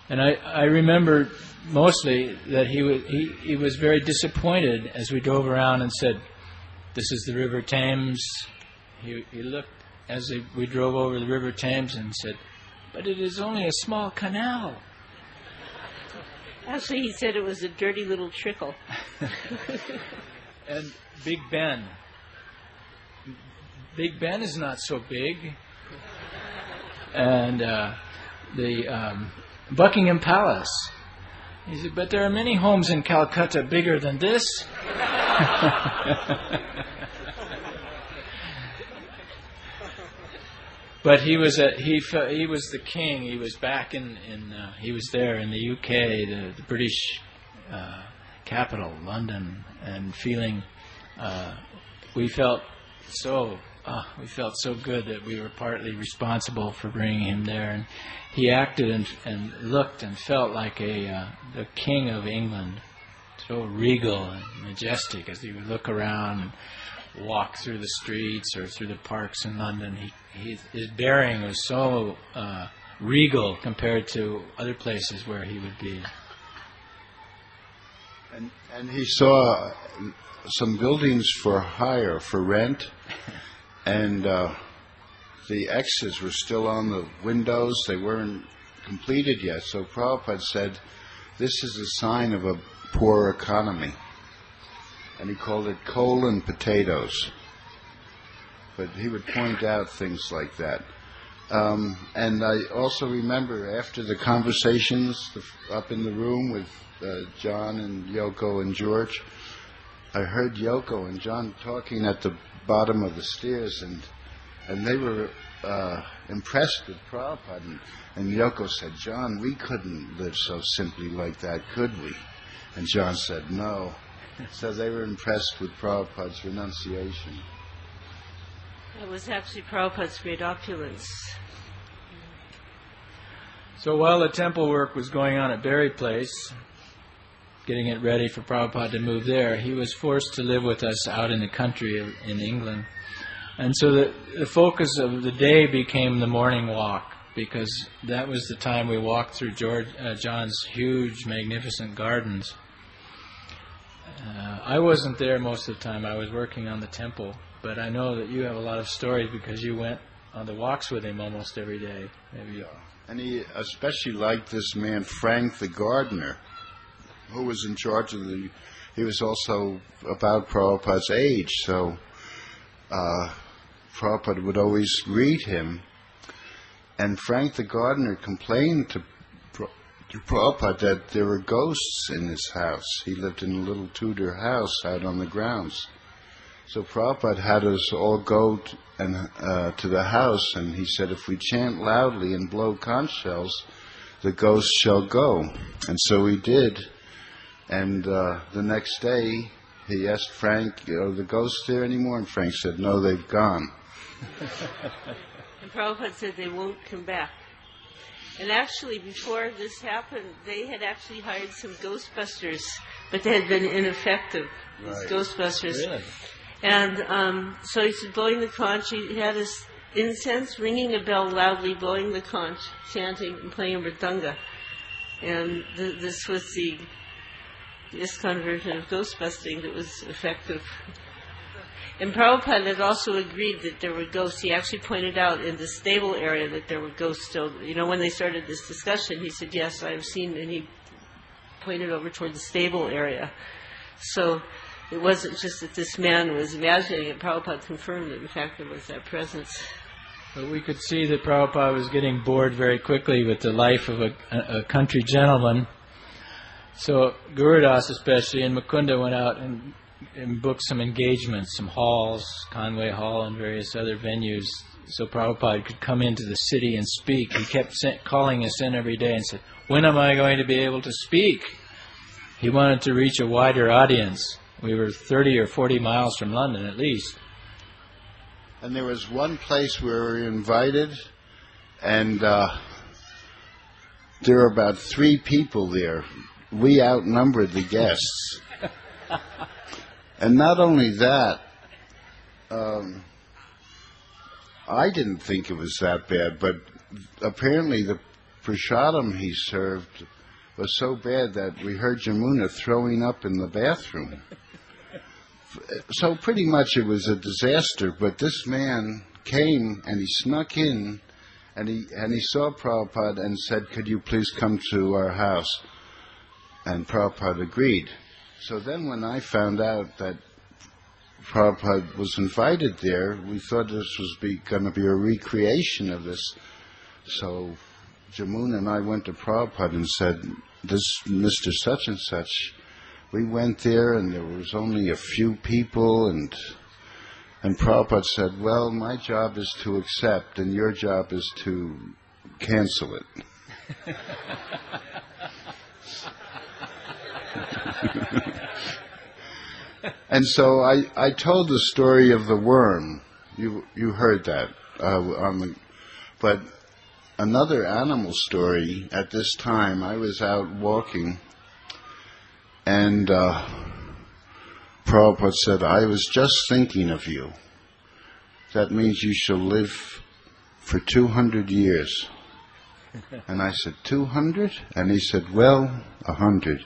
And I remember mostly that he was very disappointed as we drove around and said, "This is the River Thames." He looked as we drove over the River Thames and said, "But it is only a small canal." Actually, he said it was a dirty little trickle. And Big Ben. Big Ben is not so big. And the Buckingham Palace. He said, "But there are many homes in Calcutta bigger than this." But he was the king. He was back he was there in the UK, the British capital, London, and feeling we felt so good that we were partly responsible for bringing him there. And he acted and looked and felt like the king of England, so regal and majestic as he would look around and walk through the streets or through the parks in London. His bearing was so regal compared to other places where he would be. And he saw some buildings for hire, for rent, and the X's were still on the windows. They weren't completed yet. So Prabhupada said, "This is a sign of a poor economy." And he called it coal and potatoes. But he would point out things like that. And I also remember after the conversations up in the room with John and Yoko and George, I heard Yoko and John talking at the bottom of the stairs, and they were impressed with Prabhupada. And Yoko said, "John, we couldn't live so simply like that, could we?" And John said, "No." So they were impressed with Prabhupada's renunciation. It was actually Prabhupada's great opulence. So while the temple work was going on at Berry Place, getting it ready for Prabhupada to move there, he was forced to live with us out in the country in England. And so the focus of the day became the morning walk, because that was the time we walked through John's huge, magnificent gardens. I wasn't there most of the time. I was working on the temple. But I know that you have a lot of stories because you went on the walks with him almost every day. Maybe. And he especially liked this man, Frank the gardener, who was in charge of he was also about Prabhupada's age. So Prabhupada would always greet him. And Frank the gardener complained to Prabhupada that there were ghosts in his house. He lived in a little Tudor house out on the grounds. So Prabhupada had us all go to the house, and he said, "If we chant loudly and blow conch shells, the ghosts shall go." And so we did. And the next day, he asked Frank, "Are the ghosts there anymore?" And Frank said, "No, they've gone." And Prabhupada said they won't come back. And actually, before this happened, they had actually hired some Ghostbusters, but they had been ineffective, these Right. Ghostbusters. Really? And so he said, blowing the conch, he had his incense, ringing a bell loudly, blowing the conch, chanting, and playing a mridanga. And this was the ISKCON version of ghostbusting that was effective. And Prabhupada had also agreed that there were ghosts. He actually pointed out in the stable area that there were ghosts still. You know, when they started this discussion, he said, "Yes, I've seen," and he pointed over toward the stable area. So it wasn't just that this man was imagining it. Prabhupada confirmed that, in fact, there was that presence. But we could see that Prabhupada was getting bored very quickly with the life of a country gentleman. So Gurudas especially and Mukunda went out and booked some engagements, some halls, Conway Hall and various other venues, so Prabhupada could come into the city and speak. He kept calling us in every day and said, "When am I going to be able to speak?" He wanted to reach a wider audience. We were 30 or 40 miles from London at least. And there was one place where we were invited, and there were about 3 people there. We outnumbered the guests. And not only that, I didn't think it was that bad, but apparently the prasadam he served was so bad that we heard Jamuna throwing up in the bathroom. So pretty much it was a disaster, but this man came and he snuck in and he saw Prabhupada and said, "Could you please come to our house?" And Prabhupada agreed. So then when I found out that Prabhupada was invited there, we thought this was going to be a recreation of this. So Jamuna and I went to Prabhupada and said, "This Mr. Such and Such," we went there and there was only a few people, and Prabhupada said, "Well, my job is to accept and your job is to cancel it." And so I told the story of the worm. You heard that. But another animal story, at this time, I was out walking, and Prabhupada said, "I was just thinking of you. That means you shall live for 200 years. And I said, 200? And he said, "Well, 100.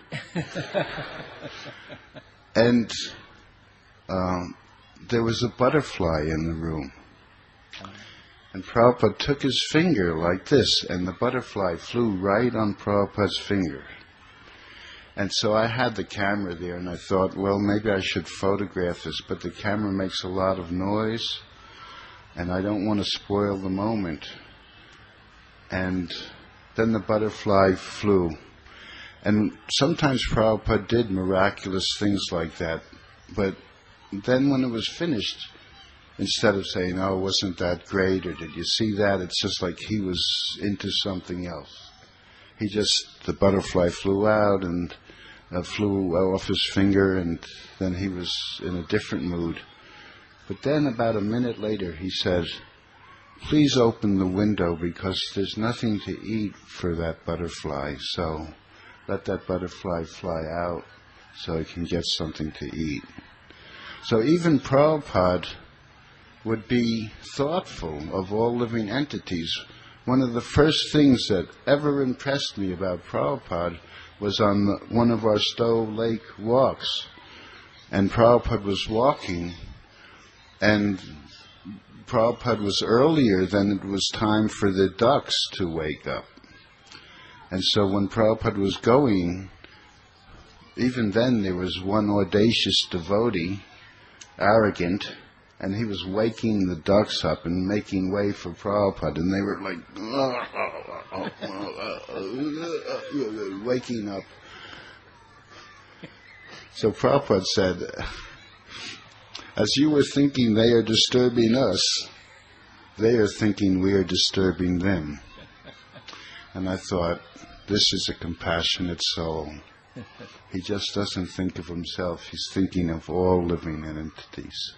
And there was a butterfly in the room. And Prabhupada took his finger like this, and the butterfly flew right on Prabhupada's finger. And so I had the camera there, and I thought, well, maybe I should photograph this, but the camera makes a lot of noise, and I don't want to spoil the moment. And then the butterfly flew. And sometimes Prabhupada did miraculous things like that, but then when it was finished, instead of saying, "Oh, wasn't that great," or "Did you see that?" it's just like he was into something else. The butterfly flew out and flew off his finger, and then he was in a different mood. But then about a minute later he said, "Please open the window because there's nothing to eat for that butterfly, so let that butterfly fly out so it can get something to eat." So even Prabhupada would be thoughtful of all living entities. One of the first things that ever impressed me about Prabhupada was on one of our Stowe Lake walks. And Prabhupada was walking, and Prabhupada was earlier than it was time for the ducks to wake up. And so when Prabhupada was going, even then there was one audacious devotee, arrogant, and he was waking the ducks up and making way for Prabhupada, and they were like waking up. So Prabhupada said, "As you were thinking they are disturbing us, they are thinking we are disturbing them." And I thought, this is a compassionate soul. He just doesn't think of himself, he's thinking of all living entities.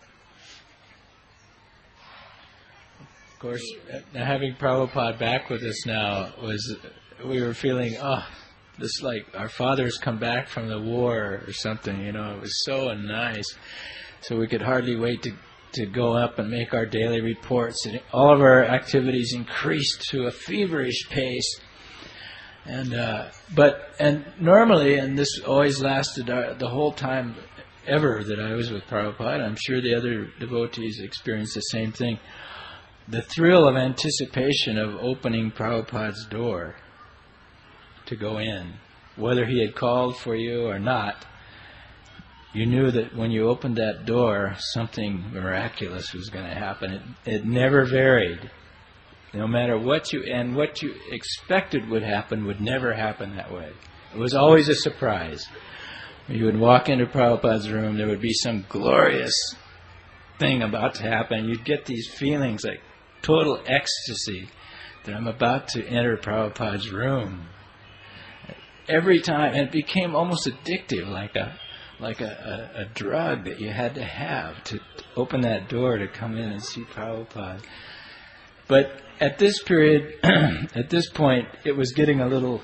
Of course, having Prabhupada back with us now we were feeling, this like our fathers come back from the war or something, it was so nice. So we could hardly wait to go up and make our daily reports. And all of our activities increased to a feverish pace. And normally, and this always lasted the whole time ever that I was with Prabhupada, I'm sure the other devotees experienced the same thing. The thrill of anticipation of opening Prabhupada's door to go in, whether he had called for you or not, you knew that when you opened that door, something miraculous was going to happen. It never varied. No matter what you expected would happen would never happen that way. It was always a surprise. You would walk into Prabhupada's room, there would be some glorious thing about to happen. You'd get these feelings like total ecstasy that I'm about to enter Prabhupada's room. Every time, and it became almost addictive, like a drug that you had to have to open that door to come in and see Prabhupada. But at this period, at this point, it was getting a little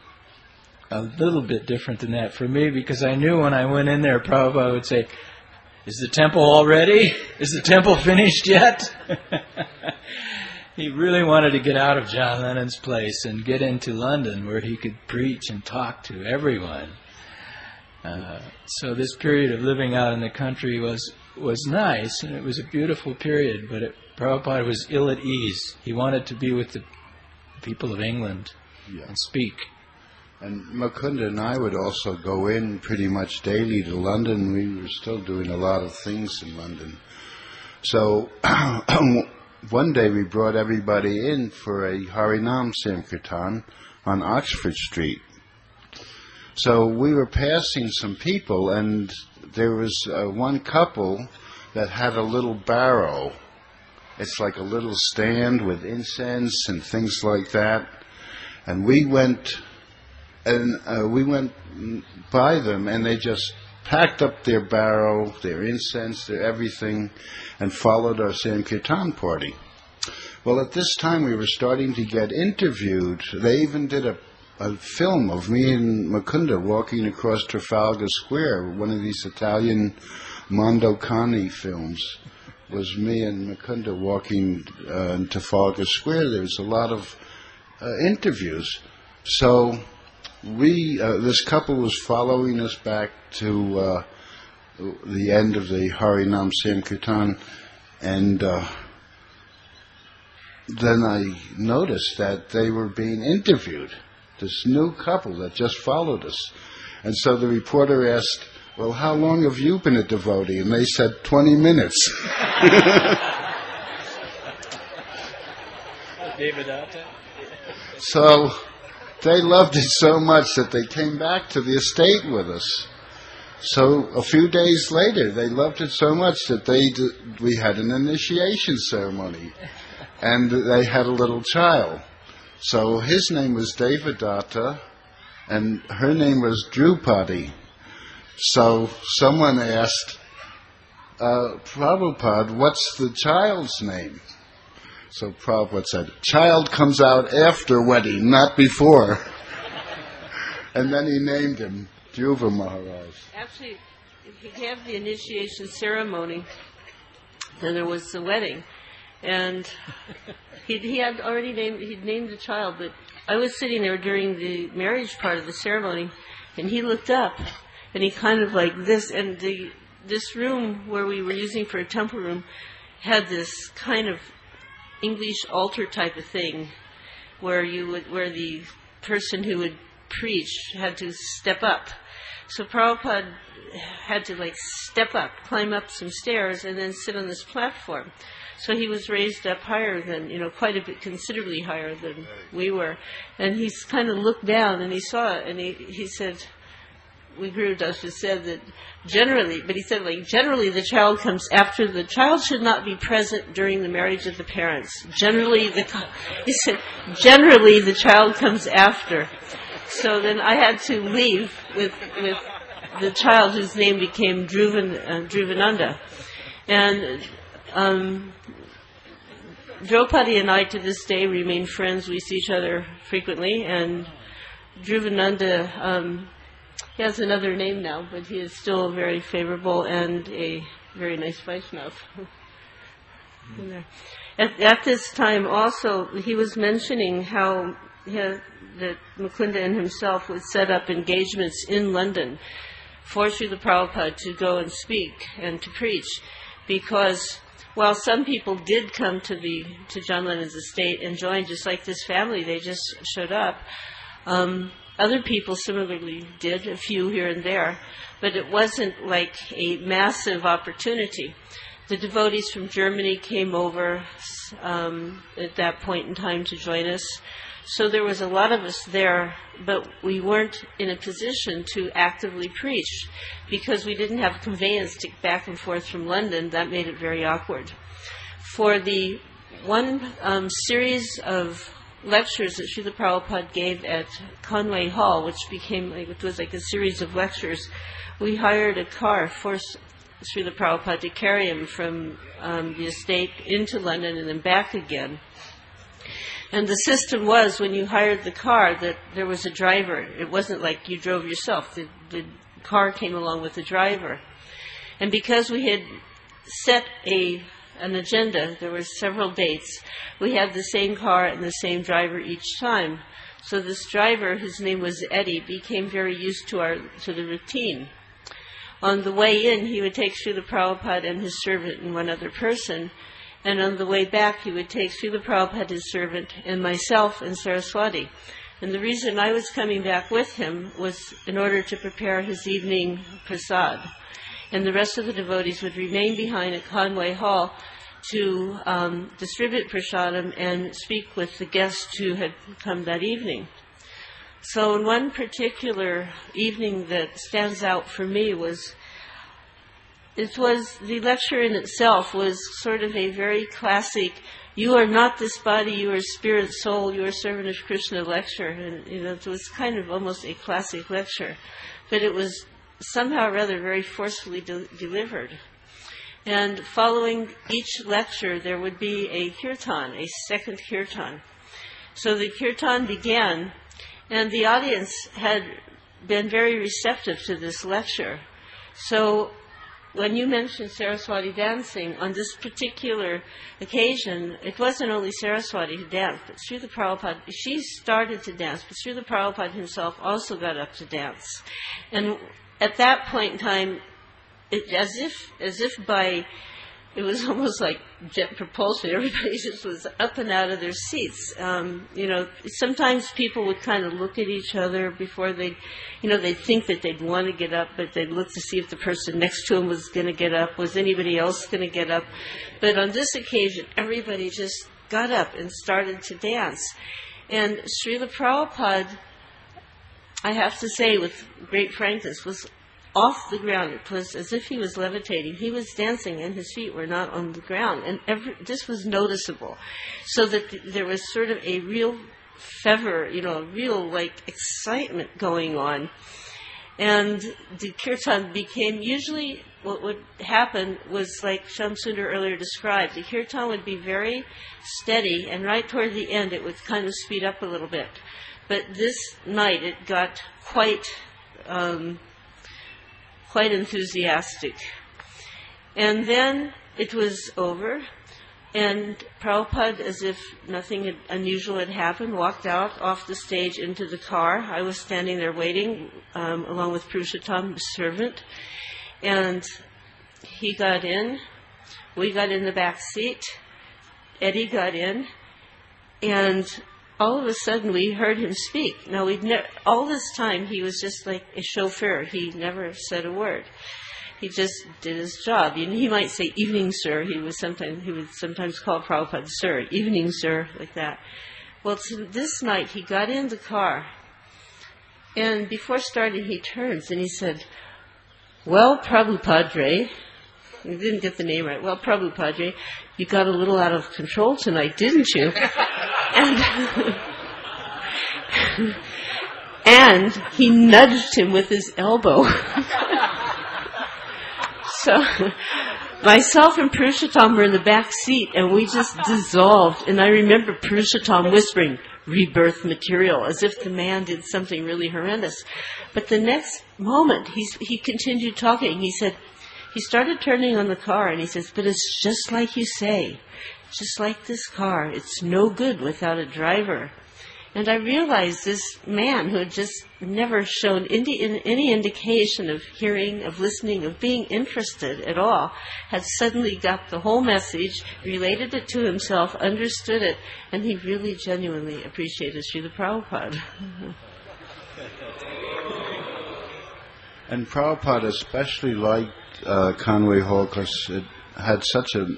bit different than that for me, because I knew when I went in there, Prabhupada would say, "Is the temple all ready? Is the temple finished yet?" he really wanted to get out of John Lennon's place and get into London where he could preach and talk to everyone. So this period of living out in the country was nice, and it was a beautiful period, but Prabhupada was ill at ease. He wanted to be with the people of England and speak. And Mukunda and I would also go in pretty much daily to London. We were still doing a lot of things in London. So one day we brought everybody in for a Harinam Sankirtan on Oxford Street. So we were passing some people, and there was one couple that had a little barrow. It's like a little stand with incense and things like that. And we went by them, and they just packed up their barrow, their incense, their everything, and followed our Sankirtan party. Well, at this time we were starting to get interviewed. They even did a film of me and Mukunda walking across Trafalgar Square. One of these Italian Mondocani films was me and Mukunda walking in Trafalgar Square. There was a lot of interviews. So this couple was following us back to the end of the Harinam Sankirtan, and then I noticed that they were being interviewed, this new couple that just followed us. And so the reporter asked, "Well, how long have you been a devotee?" And they said, 20 minutes. So they loved it so much that they came back to the estate with us. So a few days later, they loved it so much that we had an initiation ceremony, and they had a little child. So his name was Devadatta, and her name was Drupadi. So someone asked, Prabhupada, what's the child's name? So Prabhupada said, child comes out after wedding, not before. And then he named him Dhruva Maharaj. Actually, he had the initiation ceremony, then there was the wedding. And he had already named the child, but I was sitting there during the marriage part of the ceremony, and he looked up, and he kind of like this, and this room where we were using for a temple room had this kind of English altar type of thing, where the person who would preach had to step up. So Prabhupada had to like step up, climb up some stairs, and then sit on this platform. So he was raised up higher than, quite a bit, considerably higher than we were. And he kind of looked down and he saw it, and he said, Guru Das just said that generally the child comes after. The child should not be present during the marriage of the parents. Generally the child comes after. So then I had to leave with the child whose name became Dhruvananda. And Draupadi and I to this day remain friends. We see each other frequently, and Dhruvananda, he has another name now, but he is still very favorable and a very nice Vaishnava. At this time also, he was mentioning how that Mukunda and himself would set up engagements in London for Srila Prabhupada to go and speak and to preach, because while some people did come to John Lennon's estate and join, just like this family, they just showed up. Other people similarly did, a few here and there, but it wasn't like a massive opportunity. The devotees from Germany came over at that point in time to join us. So there was a lot of us there, but we weren't in a position to actively preach because we didn't have conveyance to back and forth from London. That made it very awkward. For the one series of lectures that Srila Prabhupada gave at Conway Hall, which was like a series of lectures, we hired a car for Srila Prabhupada to carry him from the estate into London and then back again. And the system was, when you hired the car, that there was a driver. It wasn't like you drove yourself. The car came along with the driver. And because we had set a an agenda. There were several dates. We had the same car and the same driver each time. So this driver, his name was Eddie, became very used to the routine. On the way in, he would take Srila Prabhupada and his servant and one other person. And on the way back, he would take Srila Prabhupada, his servant, and myself and Saraswati. And the reason I was coming back with him was in order to prepare his evening prasad. And the rest of the devotees would remain behind at Conway Hall to distribute prasadam and speak with the guests who had come that evening. So in one particular evening that stands out for me the lecture in itself was sort of a very classic, you are not this body, you are spirit, soul, you are servant of Krishna lecture. And it was kind of almost a classic lecture. But it was somehow rather very forcefully delivered. And following each lecture, there would be a kirtan, a second kirtan. So the kirtan began, and the audience had been very receptive to this lecture. So when you mentioned Saraswati dancing, on this particular occasion, it wasn't only Saraswati who danced, but Srila Prabhupada, she started to dance, but Srila Prabhupada himself also got up to dance. And at that point in time, it was almost like jet propulsion. Everybody just was up and out of their seats. Sometimes people would kind of look at each other before they'd think that they'd want to get up, but they'd look to see if the person next to them was going to get up. Was anybody else going to get up? But on this occasion, everybody just got up and started to dance. And Srila Prabhupada, I have to say with great frankness, was off the ground. It was as if he was levitating. He was dancing and his feet were not on the ground. And this was noticeable. So that there was sort of a real fervor, real excitement going on. And the kirtan became, usually what would happen was like Shamsundar earlier described. The kirtan would be very steady, and right toward the end it would kind of speed up a little bit. But this night it got quite enthusiastic. And then it was over, and Prabhupada, as if nothing unusual had happened, walked out off the stage into the car. I was standing there waiting, along with Purushottam, the servant, and he got in. We got in the back seat. Eddie got in, and all of a sudden, we heard him speak. Now, all this time, he was just like a chauffeur. He never said a word. He just did his job. He might say, "Evening, sir." He would sometimes call Prabhupada, "Sir," "Evening, sir," like that. Well, this night, he got in the car, and before starting, he turns and he said, "Well, Prabhupada," he didn't get the name right. "Well, Prabhupada, you got a little out of control tonight, didn't you?" And he nudged him with his elbow. So myself and Purushottam were in the back seat, and we just dissolved. And I remember Purushottam whispering, "Rebirth material," as if the man did something really horrendous. But the next moment, he continued talking. He said, he started turning on the car, and he says, "But it's just like you say. Just like this car, it's no good without a driver." And I realized this man who had just never shown any indication of hearing, of listening, of being interested at all, had suddenly got the whole message, related it to himself, understood it, and he really genuinely appreciated Srila Prabhupada. And Prabhupada especially liked Conway Hall because it had such a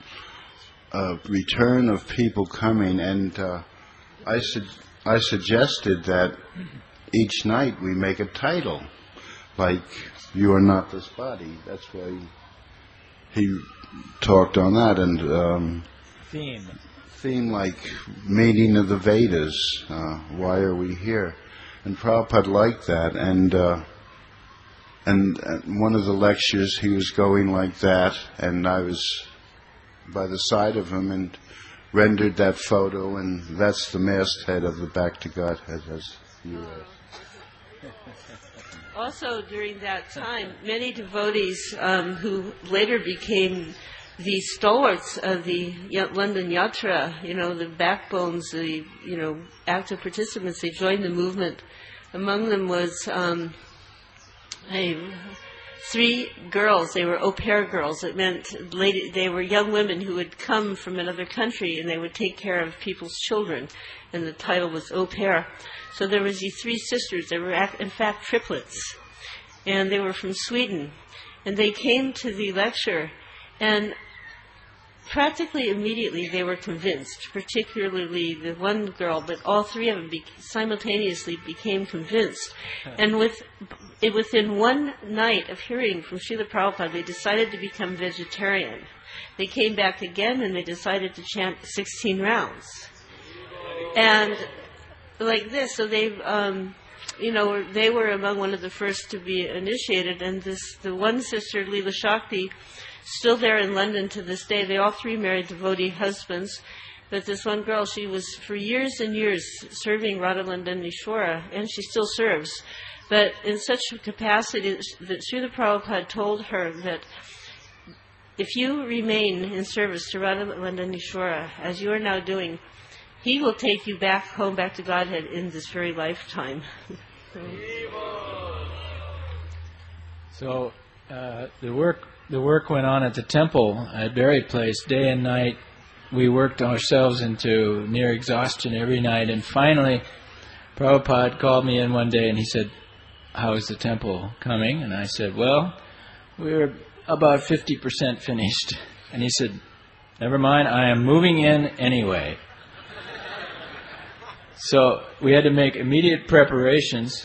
return of people coming, and I suggested that each night we make a title, like "You Are Not This Body." That's why he talked on that, and theme like Meaning of the Vedas, why are we here? And Prabhupada liked that, and one of the lectures he was going like that, and I was by the side of him and rendered that photo, and that's the masthead of the Back to Godhead, as you asked. Also, during that time, many devotees who later became the stalwarts of the London Yatra, the backbones, the active participants, they joined the movement. Among them was 3 girls. They were au pair girls. It meant they were young women who would come from another country and they would take care of people's children. And the title was au pair. So there was these 3 sisters. They were in fact triplets. And they were from Sweden. And they came to the lecture, and practically immediately they were convinced, particularly the one girl, but all 3 of them simultaneously became convinced. And within one night of hearing from Srila Prabhupada, they decided to become vegetarian. They came back again and they decided to chant 16 rounds. And like this, so they were among one of the first to be initiated, and the one sister, Leela Shakti, still there in London to this day. They all 3 married devotee husbands, but this one girl, she was for years and years serving Radha Ishwara, and she still serves, but in such a capacity that Srila Prabhupada told her that if you remain in service to Radha Ishwara, as you are now doing, he will take you back home, back to Godhead in this very lifetime. So the work went on at the temple at Berry Place day and night. We worked ourselves into near exhaustion every night, and finally Prabhupada called me in one day and he said, "How is the temple coming?" And I said, "Well, we're about 50% finished." And he said, "Never mind, I am moving in anyway." So we had to make immediate preparations.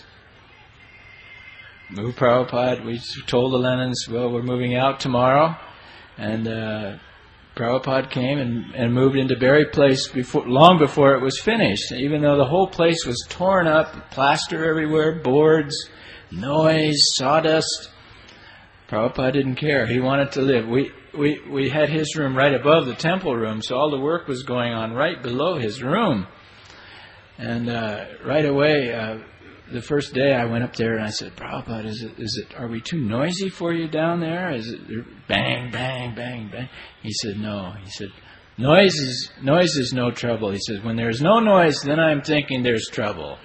Move Prabhupada. We told the Lennons, "Well, we're moving out tomorrow." And Prabhupada came and moved into Berry Place long before it was finished. Even though the whole place was torn up, plaster everywhere, boards, noise, sawdust, Prabhupada didn't care. He wanted to live. We had his room right above the temple room, so all the work was going on right below his room. And right away, the first day I went up there and I said, "Prabhupada, are we too noisy for you down there? Is it bang, bang, bang, bang?" He said, "No." He said, noise is no trouble." He said, "When there's no noise, then I'm thinking there's trouble."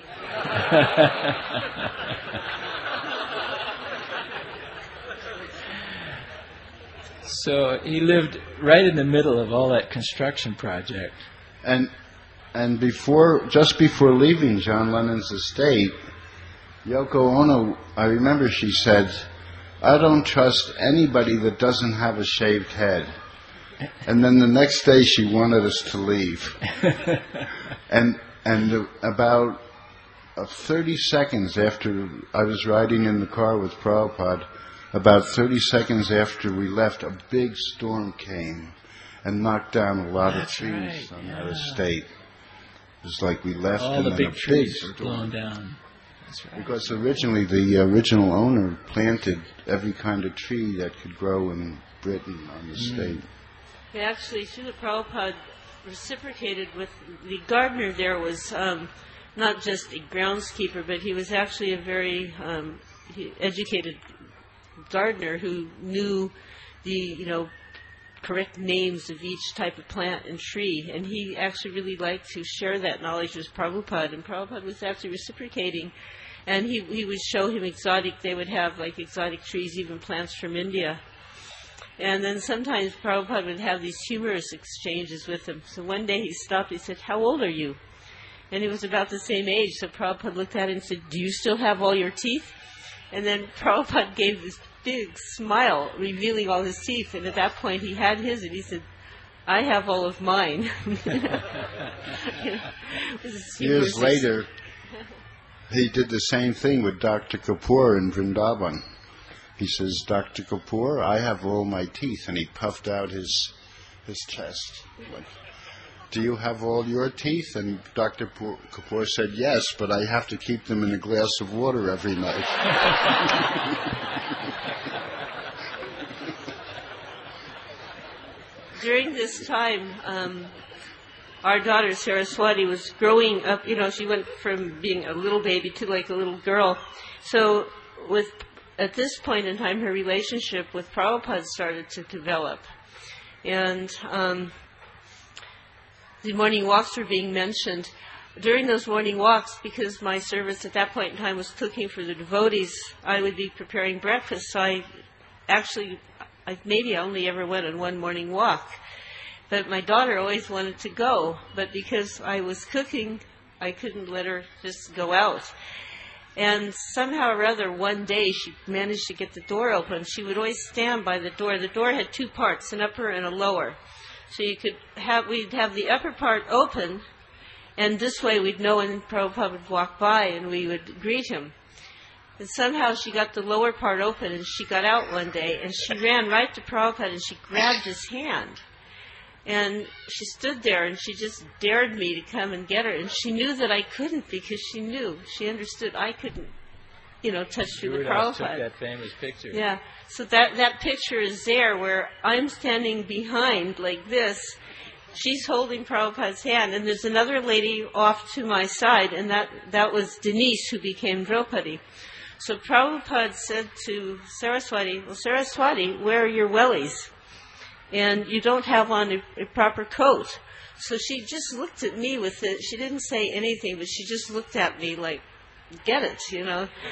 So he lived right in the middle of all that construction project. And just before leaving John Lennon's estate, Yoko Ono, I remember she said, "I don't trust anybody that doesn't have a shaved head." And then the next day she wanted us to leave. and about 30 seconds after I was riding in the car with Prabhupada, about 30 seconds after we left, a big storm came and knocked down a lot of trees on our estate. It was like we left all and the then big trees were storm. blown down. That's right. Because originally the original owner planted every kind of tree that could grow in Britain on the estate. Actually, Srila Prabhupada reciprocated with the gardener there was not just a groundskeeper, but he was actually a very educated gardener who knew the correct names of each type of plant and tree, and he actually really liked to share that knowledge with Prabhupada, and Prabhupada was actually reciprocating, and he would show him they would have like exotic trees, even plants from India. And then sometimes Prabhupada would have these humorous exchanges with him. So one day he stopped, he said, "How old are you?" And he was about the same age, so Prabhupada looked at him and said, "Do you still have all your teeth?" And then Prabhupada gave this big smile, revealing all his teeth, and at that point he had his, and he said, "I have all of mine." Years later, he did the same thing with Dr. Kapoor in Vrindavan. He says, "Dr. Kapoor, I have all my teeth," and he puffed out his chest. Like, "Do you have all your teeth?" And Dr. Kapoor said, "Yes, but I have to keep them in a glass of water every night." During this time, our daughter Saraswati was growing up. She went from being a little baby to like a little girl. So at this point in time, her relationship with Prabhupada started to develop. And the morning walks were being mentioned. During those morning walks, because my service at that point in time was cooking for the devotees, I would be preparing breakfast. So I only ever went on one morning walk. But my daughter always wanted to go. But because I was cooking, I couldn't let her just go out. And somehow or other, one day, she managed to get the door open. She would always stand by the door. The door had two parts, an upper and a lower. So we'd have the upper part open, and this way we'd know when Prabhupada would walk by and we would greet him. And somehow she got the lower part open, and she got out one day, and she ran right to Prabhupada and she grabbed his hand. And she stood there and she just dared me to come and get her. And she knew that I couldn't, because she understood I couldn't, touch Srila Prabhupada. Took that famous picture. Yeah. So that picture is there where I'm standing behind like this. She's holding Prabhupada's hand, and there's another lady off to my side, and that was Denise, who became Draupadi. So Prabhupada said to Saraswati, "Well, Saraswati, where are your wellies? And you don't have on a proper coat." So she just looked at me with it. She didn't say anything, but she just looked at me like, get it, So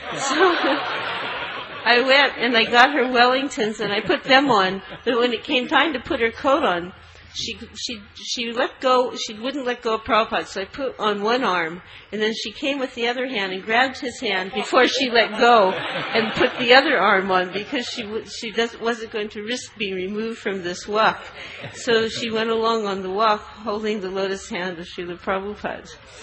I went and I got her Wellingtons and I put them on. But when it came time to put her coat on, she let go. She wouldn't let go of Prabhupada. So I put on one arm, and then she came with the other hand and grabbed his hand before she let go and put the other arm on, because she wasn't going to risk being removed from this walk. So she went along on the walk holding the lotus hand of Srila Prabhupada.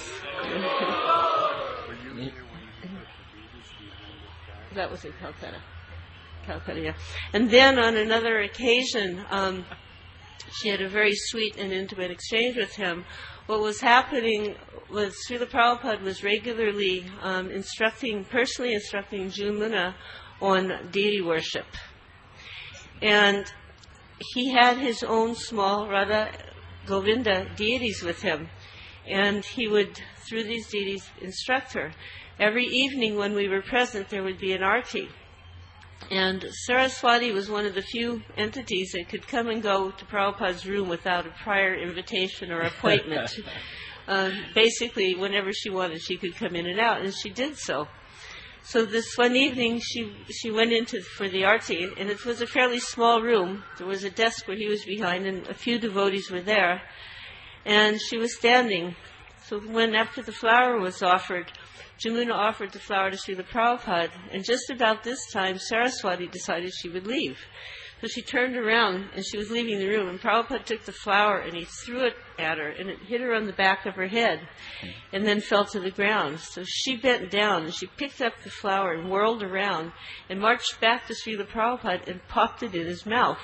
That was in Calcutta. Yeah. And then on another occasion, she had a very sweet and intimate exchange with him. What was happening was Srila Prabhupada was regularly personally instructing June Luna on deity worship. And he had his own small Radha Govinda deities with him. And he would, through these deities, instruct her. Every evening when we were present, there would be an arti. And Saraswati was one of the few entities that could come and go to Prabhupada's room without a prior invitation or appointment. Basically, whenever she wanted, she could come in and out, and she did so. So this one evening, she went for the arti, and it was a fairly small room. There was a desk where he was behind, and a few devotees were there. And she was standing. So after the flower was offered, Jamuna offered the flower to Srila Prabhupada, and just about this time, Saraswati decided she would leave. So she turned around, and she was leaving the room, and Prabhupada took the flower, and he threw it at her, and it hit her on the back of her head, and then fell to the ground. So she bent down, and she picked up the flower and whirled around, and marched back to Srila Prabhupada and popped it in his mouth.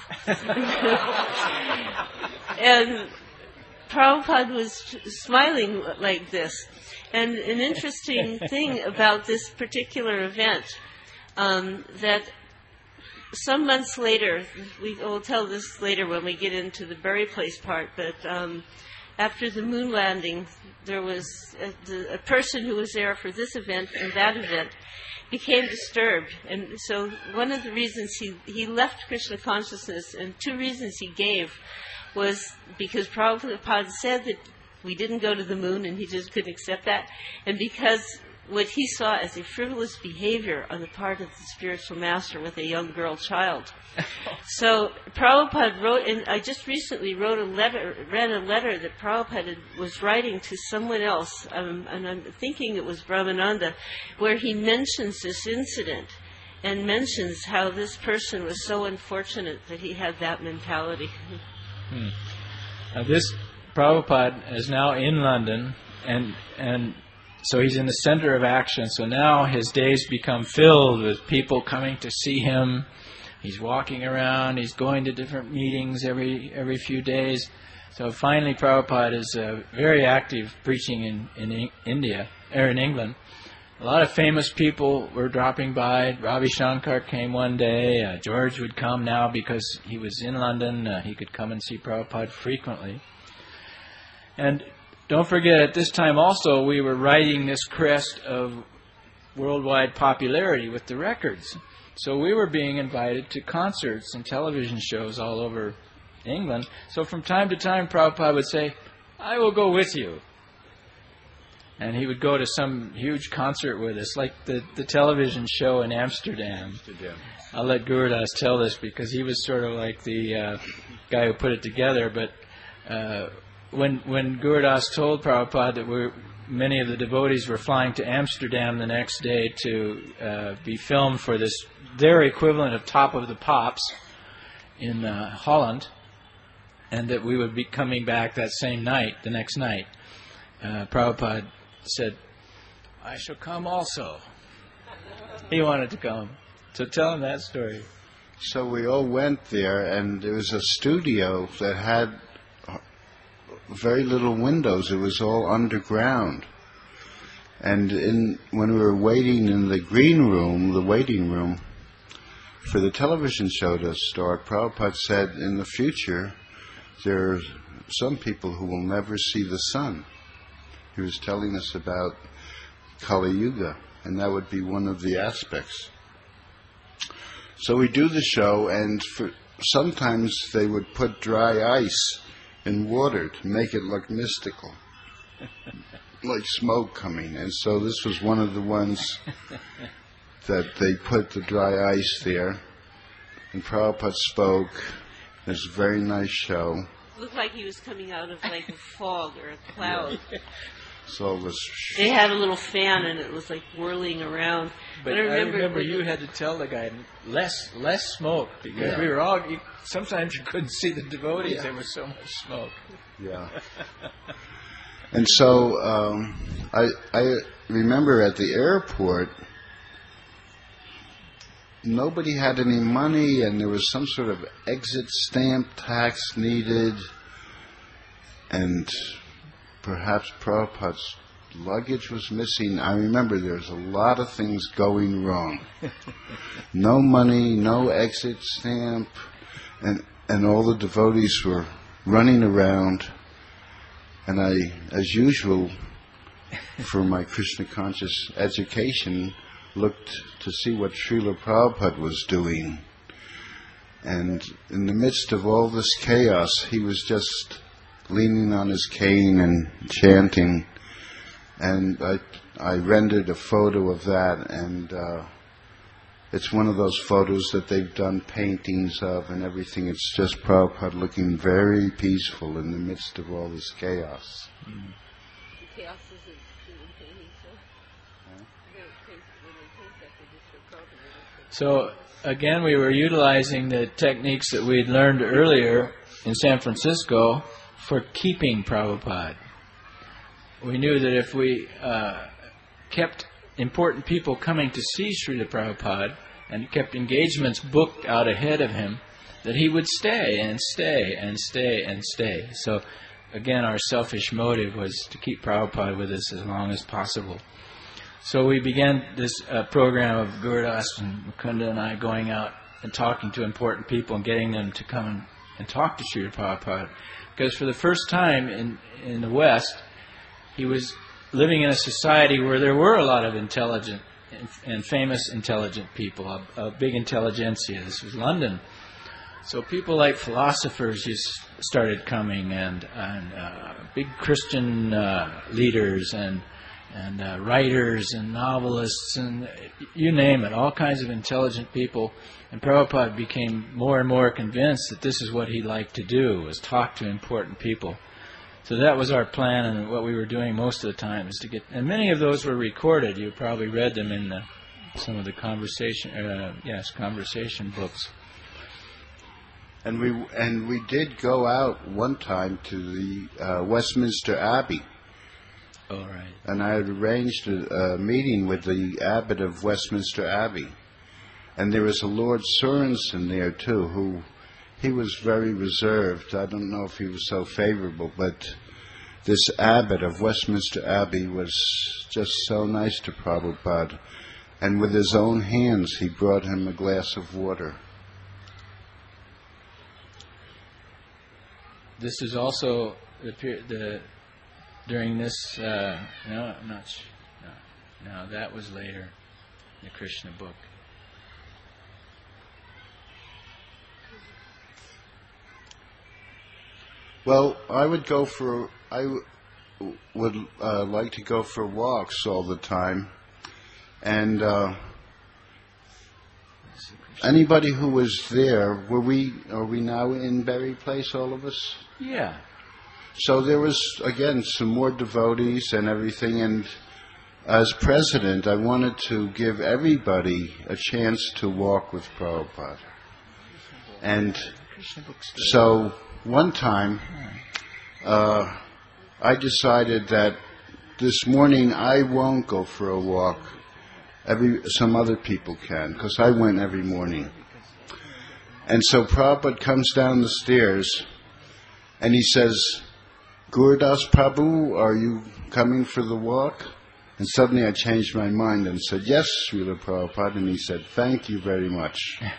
And Prabhupada was smiling like this. And an interesting thing about this particular event, that some months later, we'll tell this later when we get into the Bury Place part, but after the moon landing, there was a person who was there for this event and that event became disturbed. And so one of the reasons he left Krishna consciousness, and two reasons he gave, was because Prabhupada said that we didn't go to the moon, and he just couldn't accept that, and because what he saw as a frivolous behavior on the part of the spiritual master with a young girl child. So Prabhupada wrote, and I just recently read a letter that Prabhupada was writing to someone else, and I'm thinking it was Brahmananda, where he mentions this incident and mentions how this person was so unfortunate that he had that mentality. Now this Prabhupada is now in London, and so he's in the center of action. So now his days become filled with people coming to see him. He's walking around. He's going to different meetings every few days. So finally, Prabhupada is very active preaching in India or in England. A lot of famous people were dropping by. Ravi Shankar came one day. George would come now because he was in London. He could come and see Prabhupada frequently. And don't forget, at this time also, we were riding this crest of worldwide popularity with the records. So we were being invited to concerts and television shows all over England. So from time to time, Prabhupada would say, "I will go with you." And he would go to some huge concert with us, like the television show in Amsterdam. I'll let Gurudas tell this because he was sort of like the guy who put it together. But when Gurudas told Prabhupada that many of the devotees were flying to Amsterdam the next day to be filmed for their equivalent of Top of the Pops in Holland, and that we would be coming back that same night, the next night, Prabhupada said, "I shall come also." He wanted to come. So tell him that story. So we all went there, and there was a studio that had very little windows. It was all underground. And when we were waiting in the green room, the waiting room, for the television show to start, Prabhupada said, in the future, there are some people who will never see the sun. He was telling us about Kali Yuga, and that would be one of the aspects. So we do the show, and sometimes they would put dry ice in water to make it look mystical, like smoke coming. And so this was one of the ones that they put the dry ice there, and Prabhupada spoke. It was a very nice show. It looked like he was coming out of like a fog or a cloud. So it was. They had a little fan and it was like whirling around. But I remember you had to tell the guy less smoke because we were all. Sometimes you couldn't see the devotees. There was so much smoke. Yeah. And so I remember at the airport, nobody had any money, and there was some sort of exit stamp tax needed, and perhaps Prabhupada's luggage was missing. I remember there was a lot of things going wrong. No money, no exit stamp, and all the devotees were running around. And I, as usual, for my Krishna conscious education, looked to see what Srila Prabhupada was doing. And in the midst of all this chaos, he was just leaning on his cane and chanting. And I rendered a photo of that, and it's one of those photos that they've done paintings of and everything. It's just Prabhupada looking very peaceful in the midst of all this chaos. Mm. Chaos isn't in painting, so. So again, we were utilizing the techniques that we'd learned earlier in San Francisco for keeping Prabhupada. We knew that if we kept important people coming to see Srila Prabhupada and kept engagements booked out ahead of him, that he would stay and stay and stay and stay. So again, our selfish motive was to keep Prabhupada with us as long as possible. So we began this program of Gurudas and Mukunda and I going out and talking to important people and getting them to come and talk to Srila Prabhupada. Because for the first time in the West, he was living in a society where there were a lot of intelligent and famous intelligent people, a big intelligentsia. This was London. So people like philosophers just started coming, and big Christian leaders and writers and novelists and you name it, all kinds of intelligent people. And Prabhupada became more and more convinced that this is what he liked to do, was talk to important people. So that was our plan, and what we were doing most of the time is to get, and many of those were recorded. You probably read them in some of the conversation books. And we did go out one time to the Westminster Abbey. Oh, right. And I had arranged a meeting with the abbot of Westminster Abbey. And there was a Lord Sorensen there too, who he was very reserved. I don't know if he was so favorable, but this abbot of Westminster Abbey was just so nice to Prabhupada. And with his own hands, he brought him a glass of water. This is also during this. No, I'm not sure. No, that was later in the Krishna book. Well, would like to go for walks all the time, and anybody who was there, are we now in Berry Place, all of us? Yeah. So there was, again, some more devotees and everything, and as president, I wanted to give everybody a chance to walk with Prabhupada. And so one time, I decided that this morning I won't go for a walk. Some other people can, because I went every morning. And so Prabhupada comes down the stairs, and he says, "Gurudas Prabhu, are you coming for the walk?" And suddenly I changed my mind and said, "Yes, Srila Prabhupada." And he said, "Thank you very much."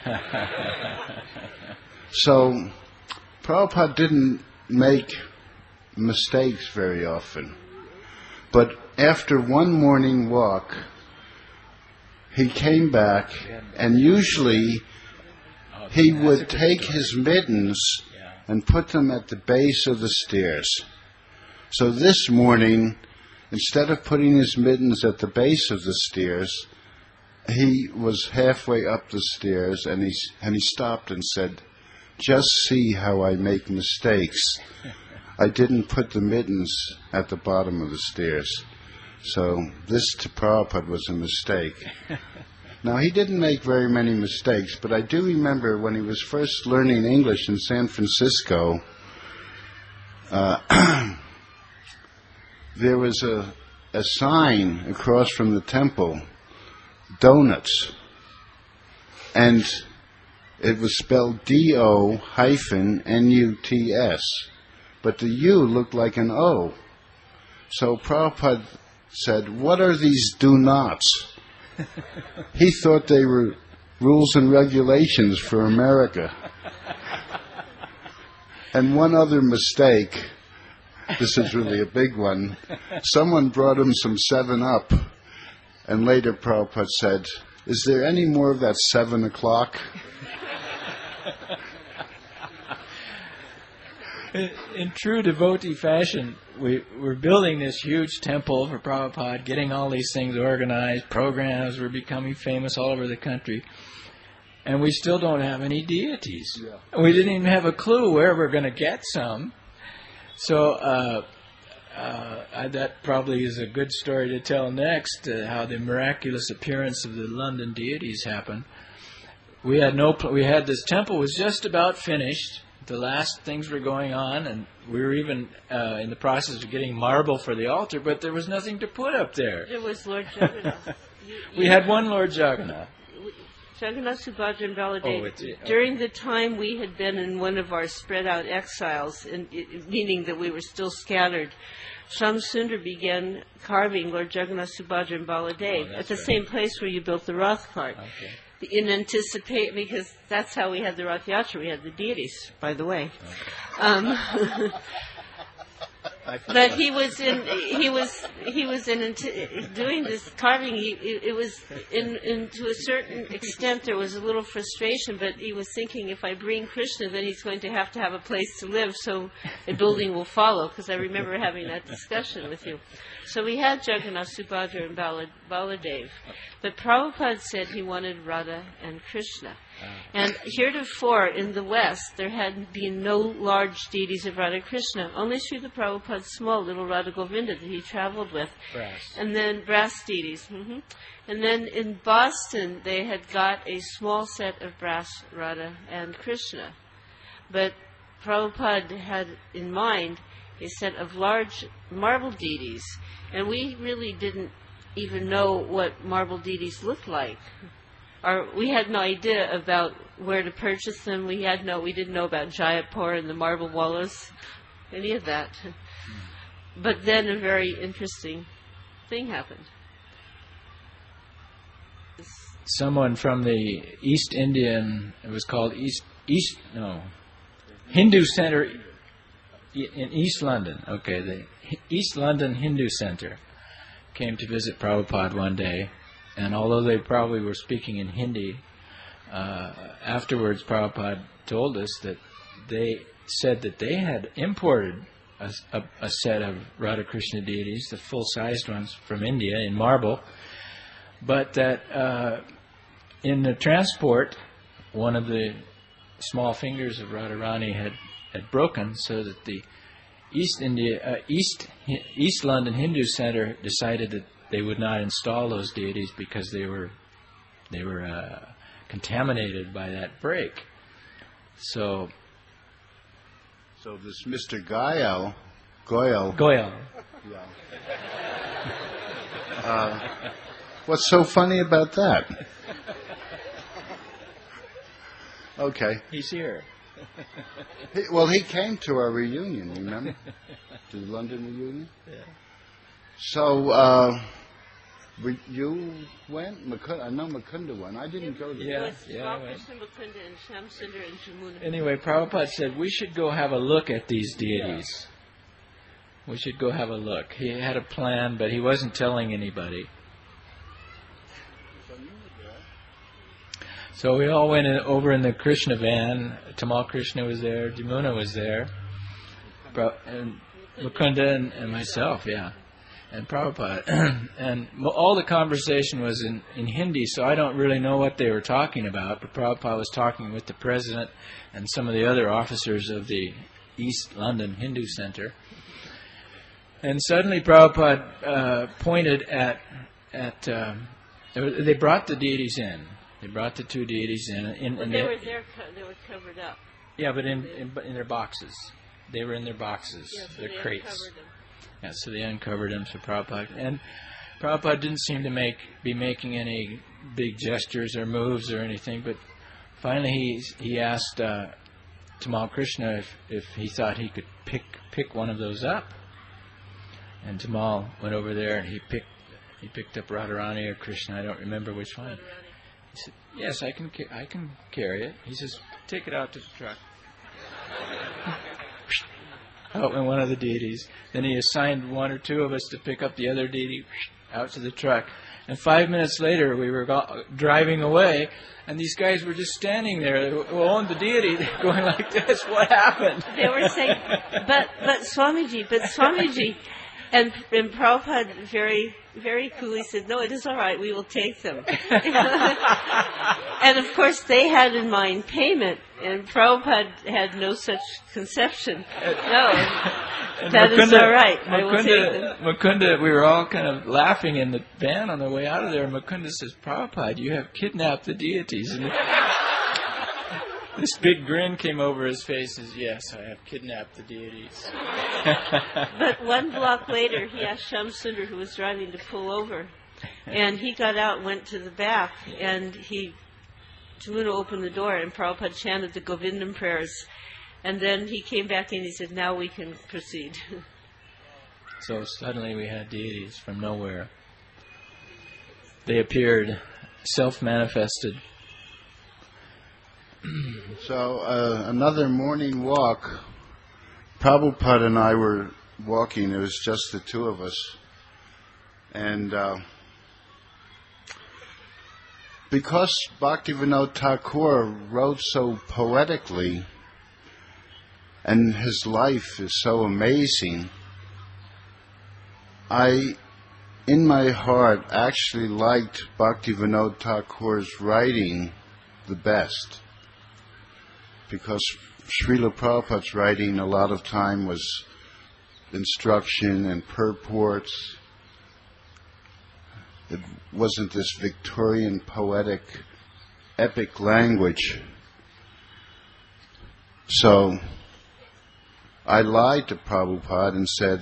So Prabhupada didn't make mistakes very often. But after one morning walk, he came back, and usually he would take his mittens and put them at the base of the stairs. So this morning, instead of putting his mittens at the base of the stairs, he was halfway up the stairs, and he stopped and said, "Just see how I make mistakes. I didn't put the mittens at the bottom of the stairs." So this to Prabhupada was a mistake. Now, he didn't make very many mistakes, but I do remember when he was first learning English in San Francisco, there was a sign across from the temple, "Donuts," and it was spelled DO-NUTS, but the U looked like an O. So Prabhupada said, "What are these do-nots?" He thought they were rules and regulations for America. And one other mistake, this is really a big one, someone brought him some 7-Up, and later Prabhupada said, "Is there any more of that 7 o'clock?" In true devotee fashion, we're building this huge temple for Prabhupada, getting all these things organized, programs, we're becoming famous all over the country, and we still don't have any deities. Yeah. We didn't even have a clue where we're going to get some. So that probably is a good story to tell next, how the miraculous appearance of the London deities happened. We had this temple was just about finished. The last things were going on, and we were even in the process of getting marble for the altar, but there was nothing to put up there. There was Lord Jagannath. We had one Lord Jagannath. Jagannath, Subhadra, and Baladev. Okay. During the time we had been in one of our spread-out exiles, meaning that we were still scattered, Sham Sundar began carving Lord Jagannath, Subhadra, and Baladev at the same place where you built the Rath cart. Okay. In anticipate, because that's how we had the Rath Yatra. We had the deities, by the way. But he was doing this carving. It was to a certain extent there was a little frustration, but he was thinking, if I bring Krishna, then he's going to have a place to live, so a building will follow. Because I remember having that discussion with you. So we had Jagannath, Subhadra, and Baladev, but Prabhupada said he wanted Radha and Krishna. And heretofore in the West, there had been no large deities of Radha Krishna, only Srila Prabhupada's small little Radha Govinda that he traveled with. Brass. And then brass deities. And then in Boston, they had got a small set of brass Radha and Krishna. But Prabhupada had in mind a set of large marble deities, and we really didn't even know what marble deities looked like. We had no idea about where to purchase them. We didn't know about Jayapur and the marble wallas, any of that. But then a very interesting thing happened. Someone from the East Indian, it was called Hindu Center in East London. Okay, the East London Hindu Center came to visit Prabhupada one day. And although they probably were speaking in Hindi, afterwards Prabhupada told us that said that they had imported a set of Radhakrishna deities, the full-sized ones from India in marble, but that in the transport, one of the small fingers of Radharani had broken, so that the East London Hindu Center decided that they would not install those deities because they were contaminated by that break. So this Mr. Goyal, Goyal. What's so funny about that? Okay. He's here. He came to our reunion, remember? To the London reunion? Yeah. So, you went? I know Mukunda went. I didn't go there. Yeah, It was I went. Krishna Mukunda and Shamsundar and Jamuna. Anyway, Prabhupada said we should go have a look at these deities. We should go have a look. He had a plan, but he wasn't telling anybody. So we all went over in the Krishna van. Tamal Krishna was there. Jamuna was there. And Mukunda and myself, yeah. And Prabhupada. And all the conversation was in Hindi, so I don't really know what they were talking about. But Prabhupada was talking with the president and some of the other officers of the East London Hindu Center. And suddenly Prabhupada pointed at they brought the deities in. They brought the two deities in. They were there. They were covered up. Yeah, but in their boxes. They were in their boxes, Yeah, so their they crates. uncovered them. Yeah, so they uncovered them. So Prabhupada didn't seem to be making any big gestures or moves or anything. But finally, he asked Tamal Krishna if he thought he could pick one of those up. And Tamal went over there and he picked up Radharani or Krishna. I don't remember which one. He said, "Yes, I can carry it." He says, "Take it out to the truck." Out went one of the deities. Then he assigned one or two of us to pick up the other deity out to the truck. And 5 minutes later, we were driving away, and these guys were just standing there who owned the deity, going like this. What happened? They were saying, but Swamiji. And Prabhupada very, very coolly said, "No, it is all right. We will take them." And of course, they had in mind payment, and Prabhupada had no such conception. No, that is all right. I will take them. Mukunda, we were all kind of laughing in the van on the way out of there. Mukunda says, "Prabhupada, you have kidnapped the deities." And this big grin came over his face. Says, "Yes, I have kidnapped the deities." But 1 block later, he asked Shamsundar, who was driving, to pull over. And he got out and went to the back. And Jamuna opened the door, and Prabhupada chanted the Govindam prayers. And then he came back and he said, "Now we can proceed." So suddenly we had deities from nowhere. They appeared, self-manifested. So another morning walk. Prabhupada and I were walking. It was just the two of us. And because Bhaktivinoda Thakur wrote so poetically, and his life is so amazing, I, in my heart, actually liked Bhaktivinoda Thakur's writing the best. Because Srila Prabhupada's writing a lot of time was instruction and purports. It wasn't this Victorian poetic epic language. So I lied to Prabhupada and said,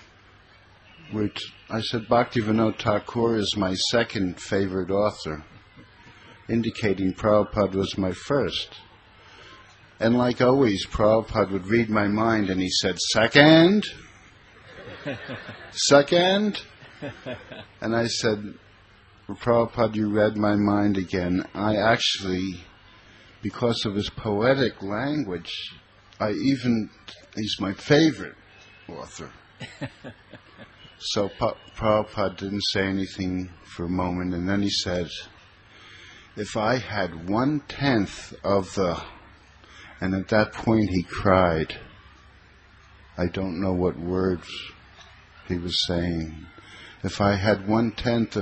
Bhaktivinoda Thakur is my second favorite author, indicating Prabhupada was my first. And like always, Prabhupada would read my mind and he said, "Second? Second?" And I said, "Prabhupada, you read my mind again. I actually, because of his poetic language, he's my favorite author." So Prabhupada didn't say anything for a moment, and then he said, "If I had 1/10 of the And at that point he cried. I don't know what words he was saying. If I had 1/10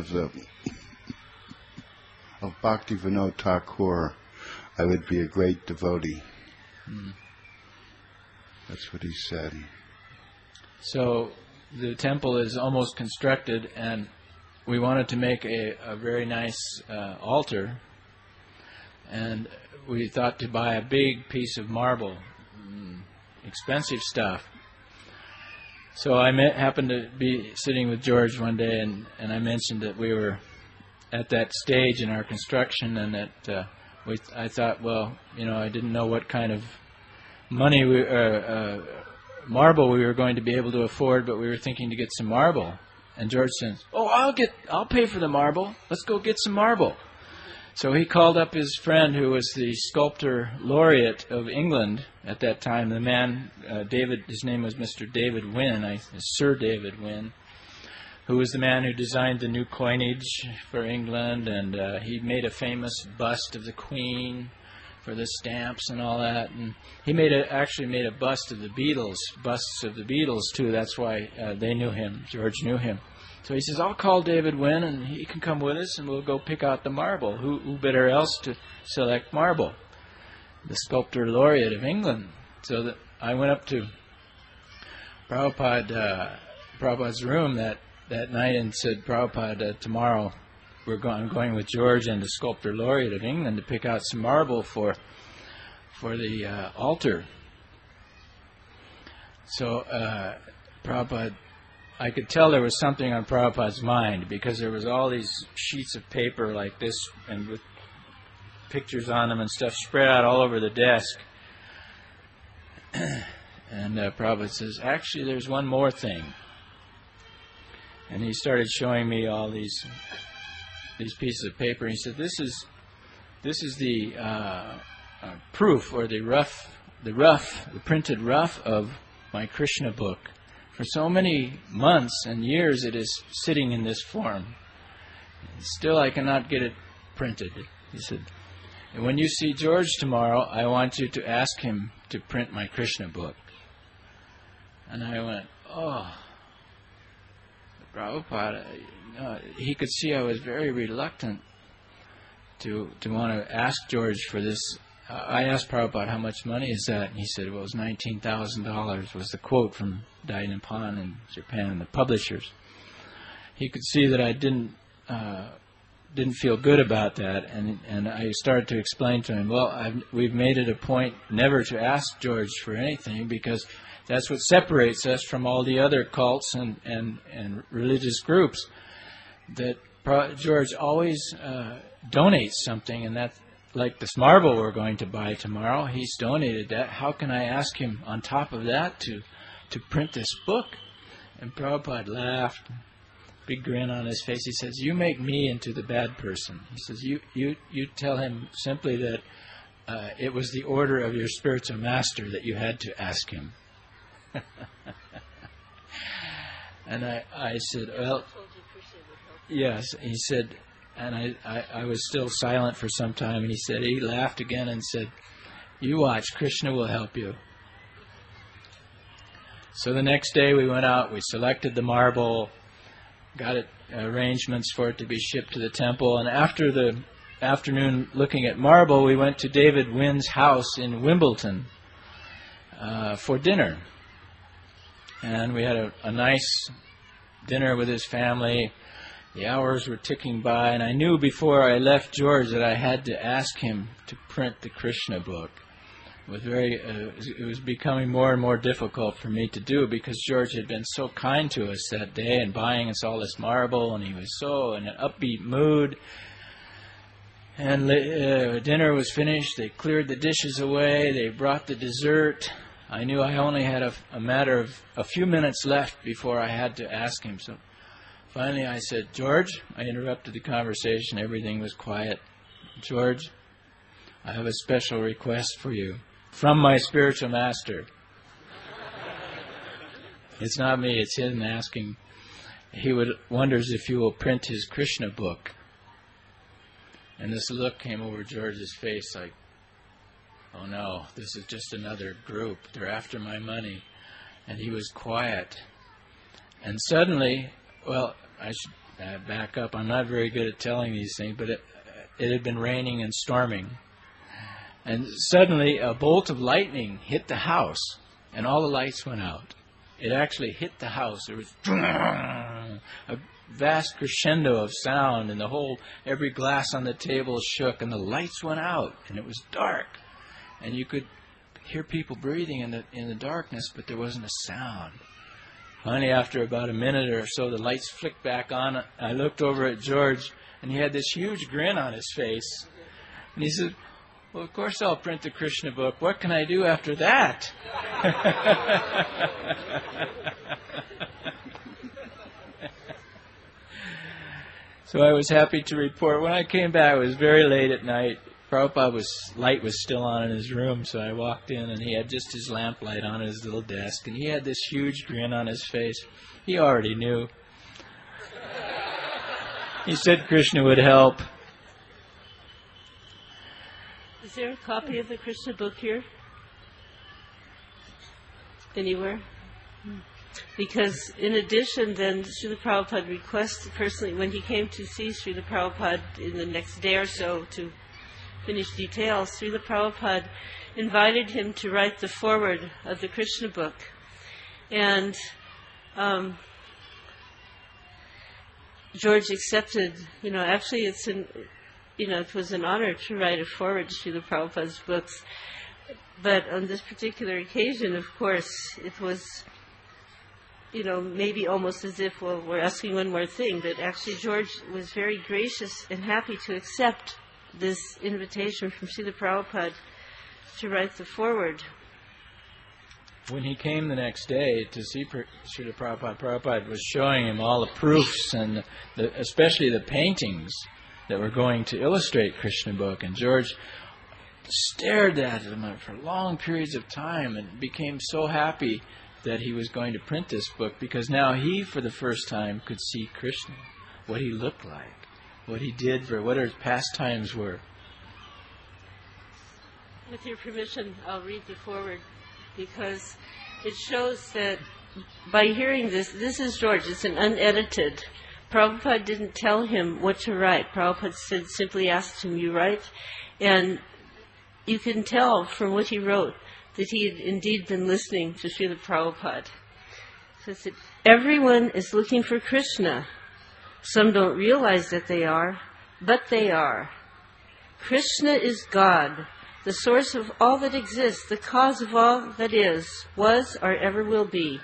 of Bhaktivinoda Thakur, I would be a great devotee. That's what he said. So the temple is almost constructed, and we wanted to make a very nice altar, and we thought to buy a big piece of marble, expensive stuff. So I happened to be sitting with George one day, and I mentioned that we were at that stage in our construction, and that I thought, well, I didn't know what kind of money marble we were going to be able to afford, but we were thinking to get some marble. And George says, "Oh, I'll pay for the marble. Let's go get some marble." So he called up his friend, who was the sculptor laureate of England at that time. The man, his name was Mr. David Wynne, Sir David Wynne, who was the man who designed the new coinage for England, and he made a famous bust of the Queen for the stamps and all that. And he actually made a bust of the Beatles, busts of the Beatles too. That's why they knew him. George knew him. So he says, "I'll call David Wynne, and he can come with us, and we'll go pick out the marble. Who better else to select marble? The sculptor laureate of England." So I went up to Prabhupada's room that night and said, "Prabhupada, tomorrow I'm going with George and the sculptor laureate of England to pick out some marble for the altar." So Prabhupada, I could tell there was something on Prabhupada's mind, because there was all these sheets of paper like this and with pictures on them and stuff spread out all over the desk. And Prabhupada says, "Actually, there's one more thing." And he started showing me all these pieces of paper. And he said, "This is the proof, or the printed rough of my Krishna book. For so many months and years it is sitting in this form. Still I cannot get it printed." He said, "And when you see George tomorrow, I want you to ask him to print my Krishna book." And I went, "Oh, Prabhupada." He could see I was very reluctant to want to ask George for this. I asked Prabhupada, "How much money is that?" And he said, "Well, it was $19,000 was the quote from Dai Nippon in Japan and the publishers." He could see that I didn't feel good about that, and I started to explain to him, "Well, we've made it a point never to ask George for anything, because that's what separates us from all the other cults and religious groups, that George always donates something, and that, like this marble we're going to buy tomorrow, he's donated that. How can I ask him on top of that to print this book?" And Prabhupada laughed, big grin on his face. He says, "You make me into the bad person." He says, you tell him simply that it was the order of your spiritual master that you had to ask him." And I said, "Well, yes." He said, and I was still silent for some time, and he laughed again and said, "You watch, Krishna will help you." So the next day we went out, we selected the marble, got arrangements for it to be shipped to the temple, and after the afternoon looking at marble, we went to David Wynne's house in Wimbledon for dinner. And we had a nice dinner with his family. The hours were ticking by, and I knew before I left George that I had to ask him to print the Krishna book. It was becoming more and more difficult for me to do, because George had been so kind to us that day and buying us all this marble, and he was so in an upbeat mood. And dinner was finished. They cleared the dishes away. They brought the dessert. I knew I only had a matter of a few minutes left before I had to ask him. So finally I said, "George," I interrupted the conversation. Everything was quiet. "George, I have a special request for you from my spiritual master." It's not me, it's him asking. He wonders if you will print his Krishna book. And this look came over George's face like, oh no, this is just another group. They're after my money. And he was quiet. And suddenly, well, I should back up. I'm not very good at telling these things, but it had been raining and storming. And suddenly a bolt of lightning hit the house, and all the lights went out. It actually hit the house. There was a vast crescendo of sound, and every glass on the table shook, and the lights went out, and it was dark. And you could hear people breathing in the darkness, but there wasn't a sound. Finally, after about a minute or so, the lights flicked back on. I looked over at George, and he had this huge grin on his face. And he said, well, of course I'll print the Krishna book. What can I do after that? So I was happy to report. When I came back, it was very late at night. Prabhupada's light was still on in his room, so I walked in, and he had just his lamplight on his little desk, and he had this huge grin on his face. He already knew. He said Krishna would help. Is there a copy of the Krishna book here? Anywhere? Because in addition, then, Srila Prabhupada requested personally, when he came to see Srila Prabhupada in the next day or so to finish details, Srila Prabhupada invited him to write the foreword of the Krishna book. And George accepted, actually it was an honor to write a foreword to Srila Prabhupada's books. But on this particular occasion, of course, it was, maybe almost as if, well, we're asking one more thing. But actually, George was very gracious and happy to accept this invitation from Srila Prabhupada to write the foreword. When he came the next day to see Srila Prabhupada, Prabhupada was showing him all the proofs and especially the paintings that were going to illustrate Krishna book. And George stared at him for long periods of time and became so happy that he was going to print this book, because now he, for the first time, could see Krishna, what he looked like, what he did, what his pastimes were. With your permission, I'll read the foreword, because it shows that by hearing this is George, it's an unedited. Prabhupada didn't tell him what to write. Prabhupada simply asked him, you write? And you can tell from what he wrote that he had indeed been listening to Srila Prabhupada. So it said, everyone is looking for Krishna. Some don't realize that they are, but they are. Krishna is God, the source of all that exists, the cause of all that is, was, or ever will be.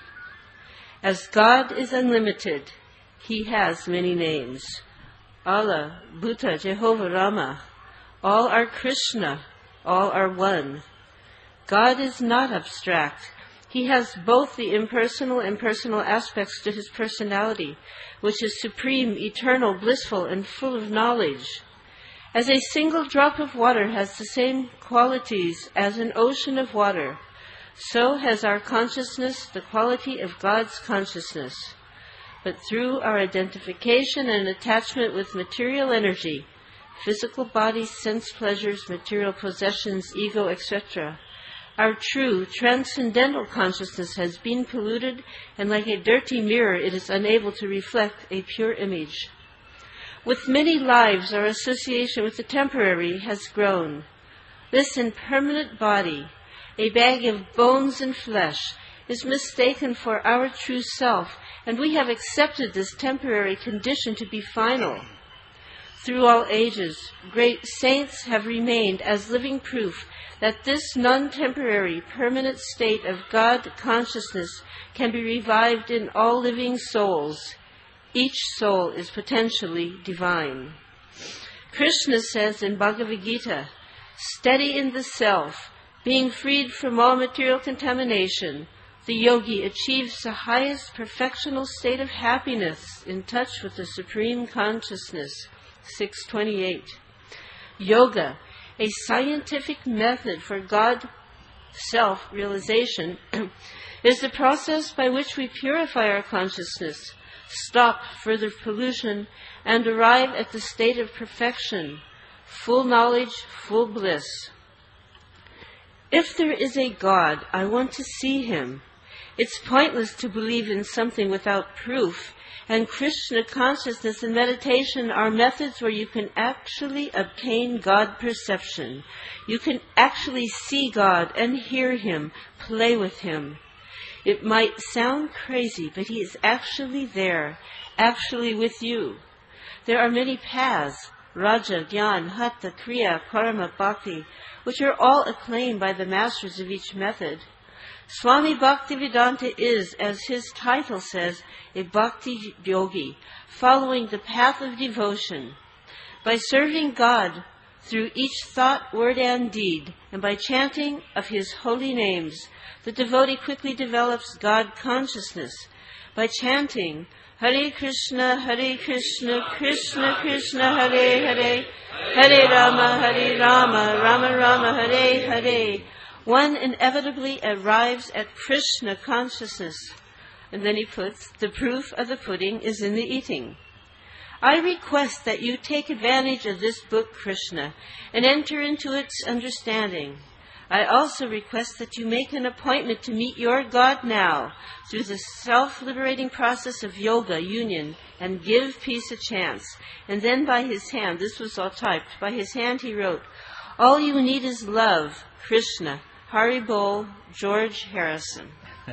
As God is unlimited, He has many names. Allah, Buddha, Jehovah, Rama, all are Krishna, all are one. God is not abstract. He has both the impersonal and personal aspects to His personality, which is supreme, eternal, blissful, and full of knowledge. As a single drop of water has the same qualities as an ocean of water, so has our consciousness the quality of God's consciousness. But through our identification and attachment with material energy, physical bodies, sense pleasures, material possessions, ego, etc., our true, transcendental consciousness has been polluted, and like a dirty mirror, it is unable to reflect a pure image. With many lives, our association with the temporary has grown. This impermanent body, a bag of bones and flesh, is mistaken for our true self, and we have accepted this temporary condition to be final. Through all ages, great saints have remained as living proof that this non-temporary, permanent state of God consciousness can be revived in all living souls. Each soul is potentially divine. Krishna says in Bhagavad Gita, steady in the self, being freed from all material contamination, the yogi achieves the highest perfectional state of happiness in touch with the Supreme Consciousness. 628. Yoga, a scientific method for God self-realization, is the process by which we purify our consciousness, stop further pollution, and arrive at the state of perfection, full knowledge, full bliss. If there is a God, I want to see him. It's pointless to believe in something without proof, and Krishna consciousness and meditation are methods where you can actually obtain God perception. You can actually see God and hear him, play with him. It might sound crazy, but he is actually there, actually with you. There are many paths, Raja, Gyan, Hatha, Kriya, Karma, Bhakti, which are all acclaimed by the masters of each method. Swami Bhaktivedanta is, as his title says, a bhakti yogi, following the path of devotion. By serving God through each thought, word, and deed, and by chanting of his holy names, the devotee quickly develops God consciousness. By chanting Hare Krishna, Krishna Krishna, Hare Hare, Hare Rama, Rama Rama, Hare Hare, one inevitably arrives at Krishna consciousness. And then he puts, the proof of the pudding is in the eating. I request that you take advantage of this book, Krishna, and enter into its understanding. I also request that you make an appointment to meet your God now through the self-liberating process of yoga, union, and give peace a chance. And then by his hand, this was all typed, by his hand he wrote, all you need is love, Krishna, Hari Bol, George Harrison.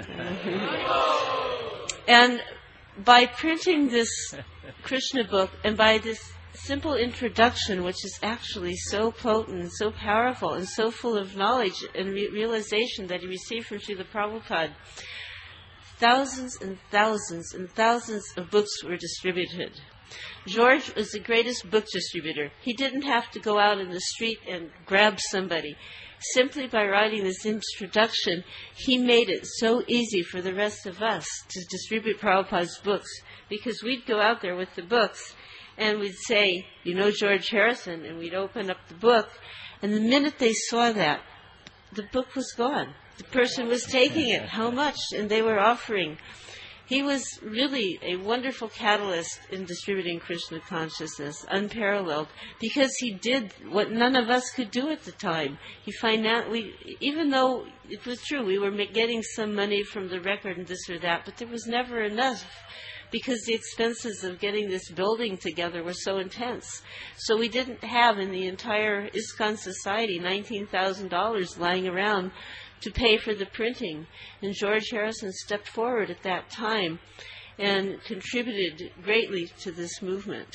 And by printing this Krishna book and by this simple introduction, which is actually so potent and so powerful and so full of knowledge and realization that he received from Srila Prabhupada, thousands and thousands and thousands of books were distributed. George was the greatest book distributor. He didn't have to go out in the street and grab somebody. Simply by writing this introduction, he made it so easy for the rest of us to distribute Prabhupada's books, because we'd go out there with the books and we'd say, you know George Harrison, and we'd open up the book, and the minute they saw that, the book was gone. The person was taking it, how much, and they were offering. He was really a wonderful catalyst in distributing Krishna consciousness, unparalleled, because he did what none of us could do at the time. Even though it was true, we were getting some money from the record and this or that, but there was never enough, because the expenses of getting this building together were so intense. So we didn't have in the entire ISKCON society $19,000 lying around to pay for the printing. And George Harrison stepped forward at that time and contributed greatly to this movement.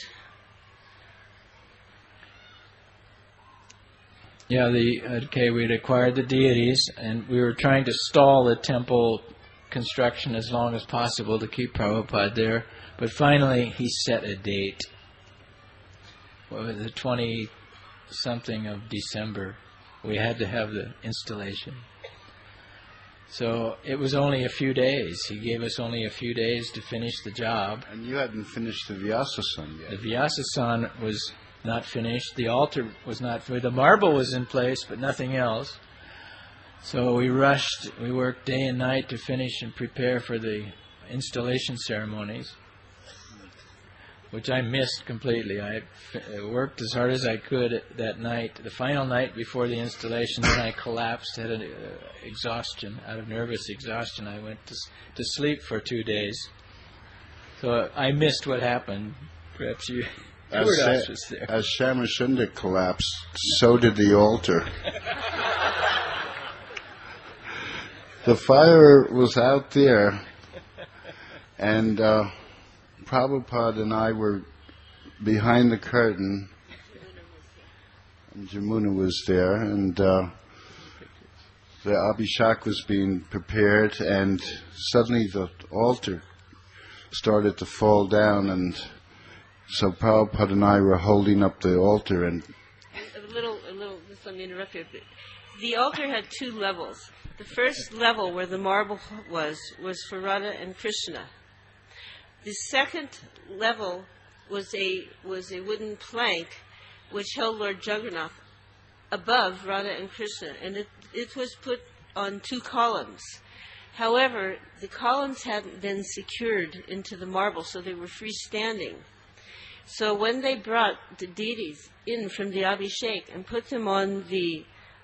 Yeah, we'd acquired the deities, and we were trying to stall the temple construction as long as possible to keep Prabhupada there. But finally, he set a date. What was it, 20-something of December. We had to have the installation. So it was only a few days. He gave us only a few days to finish the job. And you hadn't finished the Vyasasan yet. The Vyasasan was not finished. The altar was not finished. The marble was in place, but nothing else. So we rushed. We worked day and night to finish and prepare for the installation ceremonies, which I missed completely. I worked as hard as I could that night, the final night before the installation. Then I collapsed, had an exhaustion, out of nervous exhaustion. I went to sleep for 2 days. So I missed what happened. Perhaps you were not just there. As Shamashunda collapsed, so did the altar. The fire was out there, and Prabhupada and I were behind the curtain, and Jamuna was there, and the Abhishek was being prepared, and suddenly the altar started to fall down, and so Prabhupada and I were holding up the altar. And just let me interrupt you. The altar had 2 levels. The first level, where the marble was for Radha and Krishna. The second level was a wooden plank which held Lord Jagannath above Radha and Krishna, and it was put on 2 columns. However, the columns hadn't been secured into the marble, so they were freestanding. So when they brought the deities in from the Abhishek and put them on the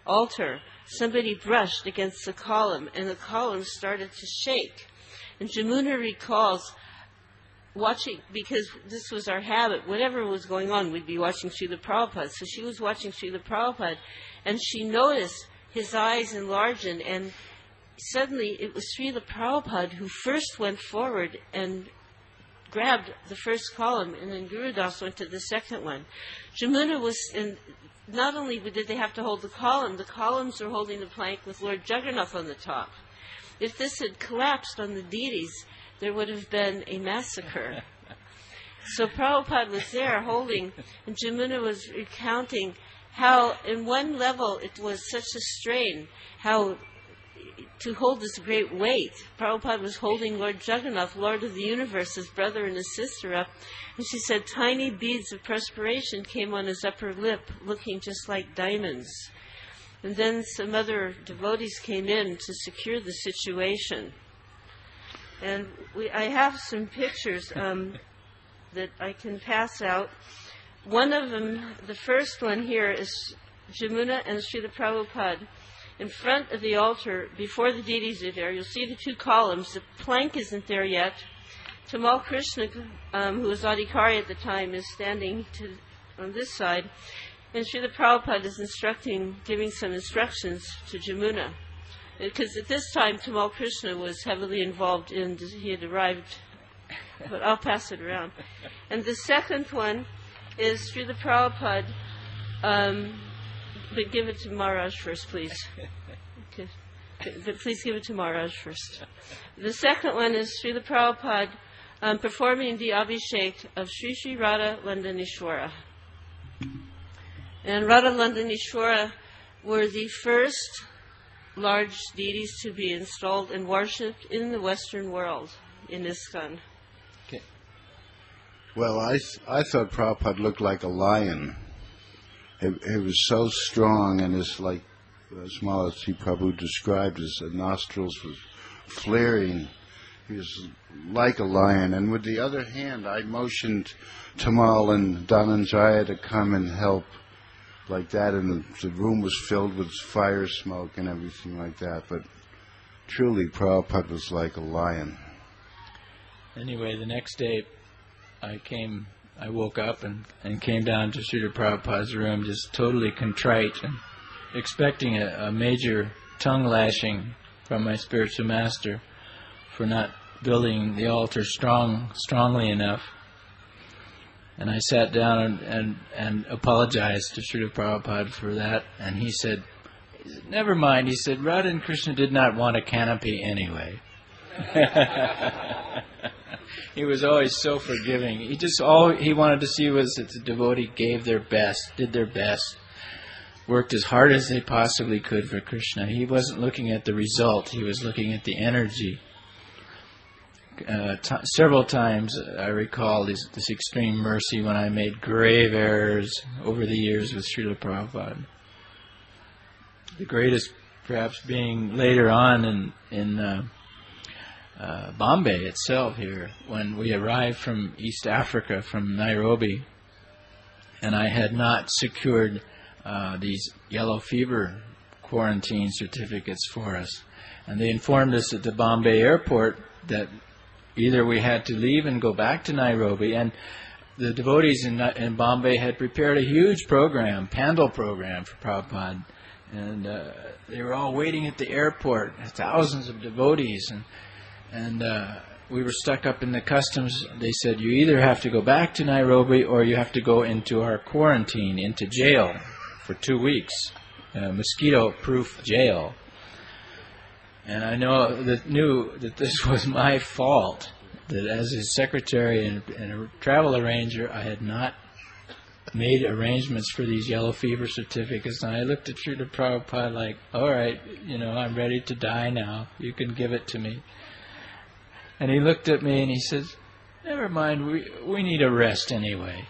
altar, somebody brushed against the column, and the column started to shake. And Jamuna recalls watching, because this was our habit, whatever was going on, we'd be watching Srila Prabhupada. So she was watching Srila Prabhupada, and she noticed his eyes enlarging, and suddenly it was Srila Prabhupada who first went forward and grabbed the first column, and then Guru Das went to the second one. Jamuna was, and not only did they have to hold the columns were holding the plank with Lord Jagannath on the top. If this had collapsed on the deities, there would have been a massacre. So Prabhupada was there holding, and Jamuna was recounting how in one level it was such a strain, how to hold this great weight. Prabhupada was holding Lord Jagannath, Lord of the universe, his brother and his sister up, and she said tiny beads of perspiration came on his upper lip, looking just like diamonds. And then some other devotees came in to secure the situation. And I have some pictures that I can pass out. One of them, the first one here, is Jamuna and Srila Prabhupada in front of the altar before the deities are there. You'll see the two columns. The plank isn't there yet. Tamal Krishna, who was Adhikari at the time, is standing on this side. And Srila Prabhupada is giving some instructions to Jamuna. Because at this time, Tamal Krishna was heavily involved he had arrived, but I'll pass it around. And the second one is Srila Prabhupada, but give it to Maharaj first, please. Okay. But please give it to Maharaj first. The second one is Srila Prabhupada performing the Abhishek of Sri Sri Radha Landanishwara. And Radha Landanishwara were the first large deities to be installed and worshipped in the Western world, in ISKCON. Okay. Well, I thought Prabhupada looked like a lion. He was so strong, and his, like as Malachi Prabhu described, his nostrils was flaring. He was like a lion. And with the other hand, I motioned Tamal and Dhananjaya to come and help like that, and the room was filled with fire smoke and everything like that. But truly, Prabhupada was like a lion. Anyway, the next day, I woke up and came down to Srila Prabhupada's room, just totally contrite and expecting a major tongue lashing from my spiritual master for not building the altar strongly enough. And I sat down and apologized to Srila Prabhupada for that. And he said, never mind. He said, Radha and Krishna did not want a canopy anyway. He was always so forgiving. All he wanted to see was that the devotee gave their best, did their best, worked as hard as they possibly could for Krishna. He wasn't looking at the result. He was looking at the energy. Several times I recall this extreme mercy when I made grave errors over the years with Srila Prabhupada. The greatest perhaps being later on in Bombay itself here, when we arrived from East Africa, from Nairobi, and I had not secured these yellow fever quarantine certificates for us. And they informed us at the Bombay airport that either we had to leave and go back to Nairobi, and the devotees in Bombay had prepared a huge program, Pandal program for Prabhupada, and they were all waiting at the airport, thousands of devotees, and we were stuck up in the customs. They said, you either have to go back to Nairobi or you have to go into our quarantine, into jail for 2 weeks, mosquito-proof jail. And I knew that this was my fault, that as his secretary and a travel arranger, I had not made arrangements for these yellow fever certificates. And I looked at Srila Prabhupada like, all right, I'm ready to die now. You can give it to me. And he looked at me and he said, never mind, we need a rest anyway.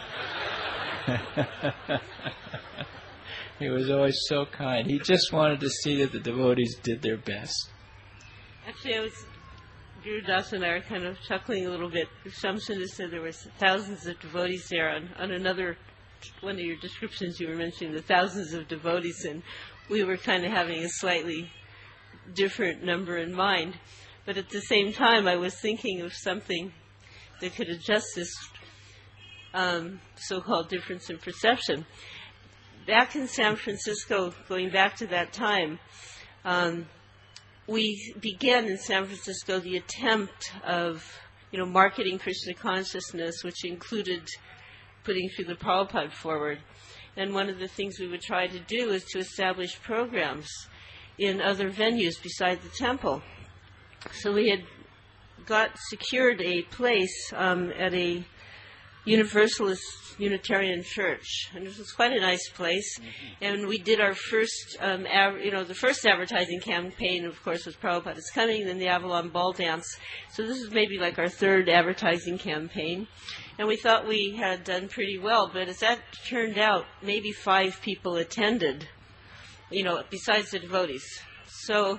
He was always so kind. He just wanted to see that the devotees did their best. Actually, Guru Das and I are kind of chuckling a little bit. Shamsunda said there were thousands of devotees there on another one of your descriptions, you were mentioning the thousands of devotees, and we were kind of having a slightly different number in mind. But at the same time, I was thinking of something that could adjust this so-called difference in perception. Back in San Francisco, going back to that time, we began in San Francisco the attempt of, marketing Krishna consciousness, which included putting Srila Prabhupada forward. And one of the things we would try to do is to establish programs in other venues beside the temple. So we had secured a place at a Universalist Unitarian church, and this was quite a nice place. And we did our first, the first advertising campaign, of course, was Prabhupada is Coming, and then the Avalon Ball Dance. So this is maybe like our third advertising campaign, and we thought we had done pretty well. But as that turned out, maybe 5 people attended, besides the devotees. So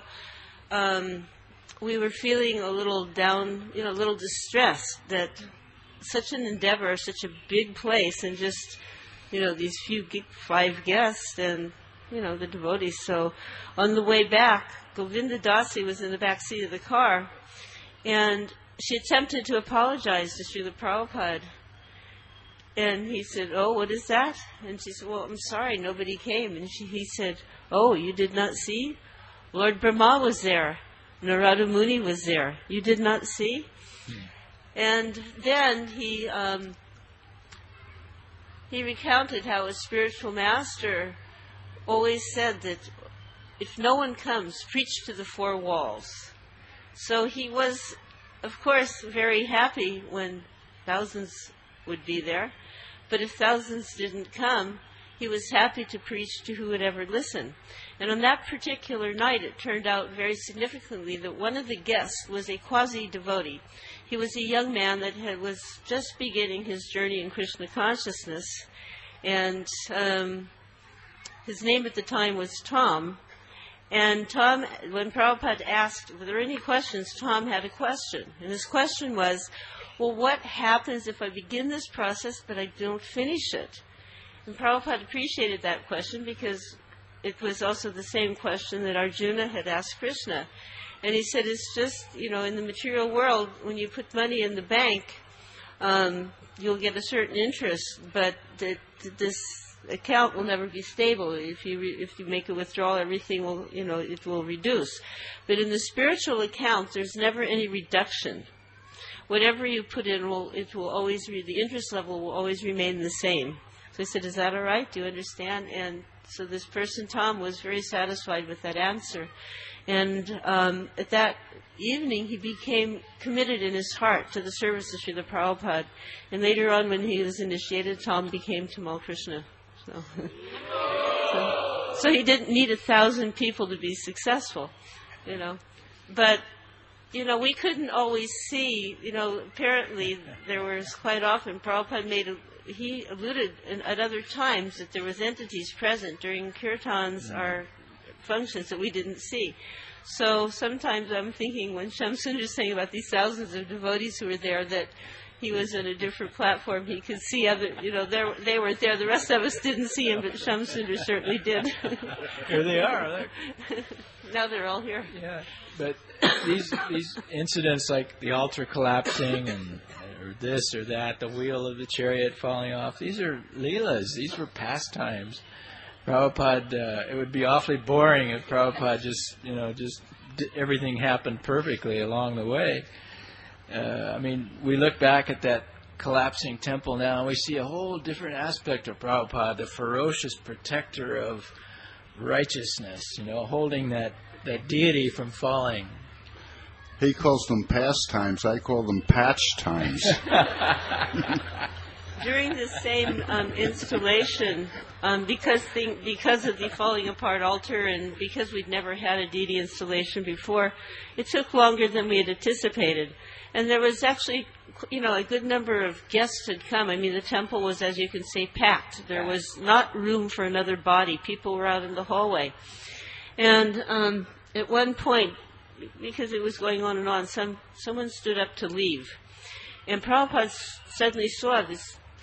we were feeling a little down, a little distressed that such an endeavor, such a big place, and just, these 5 guests and, the devotees. So on the way back, Govinda Dasi was in the back seat of the car, and she attempted to apologize to Srila Prabhupada. And he said, "Oh, what is that?" And she said, "Well, I'm sorry, nobody came." And he said, "Oh, you did not see? Lord Brahma was there. Narada Muni was there. You did not see?" And then he recounted how a spiritual master always said that if no one comes, preach to the 4 walls. So he was, of course, very happy when thousands would be there. But if thousands didn't come, he was happy to preach to who would ever listen. And on that particular night, it turned out very significantly that one of the guests was a quasi-devotee. He was a young man that was just beginning his journey in Krishna consciousness, and his name at the time was Tom. And Tom, when Prabhupada asked, were there any questions, Tom had a question. And his question was, well, what happens if I begin this process but I don't finish it? And Prabhupada appreciated that question because it was also the same question that Arjuna had asked Krishna. And he said, it's just, in the material world, when you put money in the bank, you'll get a certain interest, but this account will never be stable. If you make a withdrawal, everything will, it will reduce. But in the spiritual account, there's never any reduction. Whatever you put in, the interest level will always remain the same. So I said, is that all right? Do you understand? And so this person, Tom, was very satisfied with that answer. And at that evening, he became committed in his heart to the service of Srila Prabhupada. And later on, when he was initiated, Tom became Tamal Krishna. So he didn't need 1,000 people to be successful, But, we couldn't always see, apparently there was quite often, Prabhupada he alluded at other times that there was entities present during kirtans or functions that we didn't see. So sometimes I'm thinking when Shamsundar is saying about these thousands of devotees who were there that he was on a different platform. He could see they were there. The rest of us didn't see him, but Shamsundar certainly did. Here they are. Now they're all here. Yeah, but these incidents like the altar collapsing or this or that, the wheel of the chariot falling off, these are leelas. These were pastimes. Prabhupada, it would be awfully boring if Prabhupada just everything happened perfectly along the way. We look back at that collapsing temple now and we see a whole different aspect of Prabhupada, the ferocious protector of righteousness, holding that deity from falling. He calls them pastimes. I call them patch times. During the same installation, because of the falling apart altar and because we'd never had a deity installation before, it took longer than we had anticipated. And there was actually, a good number of guests had come. The temple was, as you can see, packed. There was not room for another body. People were out in the hallway. And at one point, because it was going on and on, someone stood up to leave. And Prabhupada suddenly saw this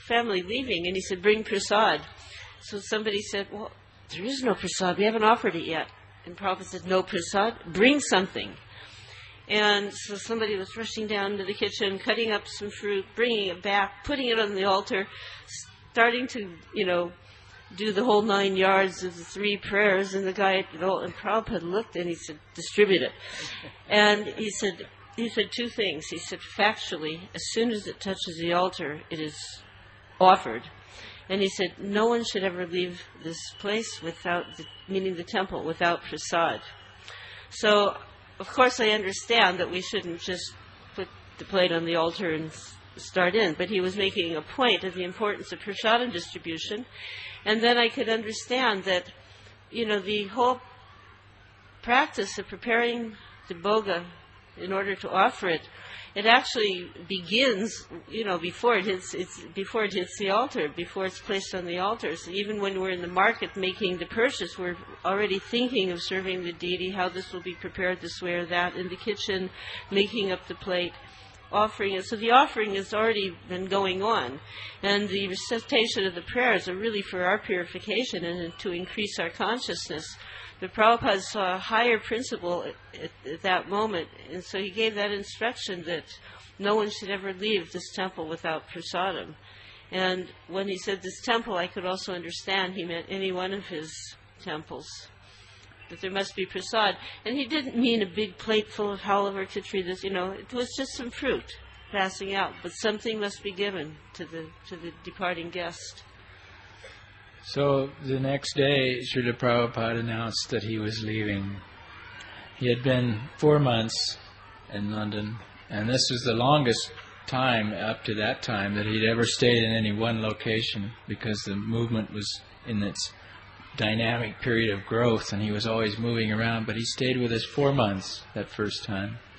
family leaving, and he said, bring prasad. So somebody said, well, there is no prasad. We haven't offered it yet. And Prabhupada said, no prasad? Bring something. And so somebody was rushing down to the kitchen, cutting up some fruit, bringing it back, putting it on the altar, starting to, do the whole 9 yards of the 3 prayers. And the guy, and Prabhupada looked and he said, distribute it. And he said 2 things. He said, factually, as soon as it touches the altar, it is offered. And he said, no one should ever leave this place without, meaning the temple, without prasad. So, of course, I understand that we shouldn't just put the plate on the altar and start in, but he was making a point of the importance of prasadam distribution. And then I could understand that, the whole practice of preparing the bhoga in order to offer it, it actually begins, before it hits the altar, before it's placed on the altar. So even when we're in the market making the purchase, we're already thinking of serving the deity, how this will be prepared this way or that, in the kitchen, making up the plate, offering it. So the offering has already been going on. And the recitation of the prayers are really for our purification and to increase our consciousness. The Prabhupada saw a higher principle at that moment, and so he gave that instruction that no one should ever leave this temple without prasadam. And when he said this temple, I could also understand he meant any one of his temples, that there must be prasad. And he didn't mean a big plate full of halva or khichdi, it was just some fruit passing out, but something must be given to the departing guest. So the next day, Srila Prabhupada announced that he was leaving. He had been 4 months in London, and this was the longest time up to that time that he'd ever stayed in any one location, because the movement was in its dynamic period of growth, and he was always moving around. But he stayed with us 4 months that first time.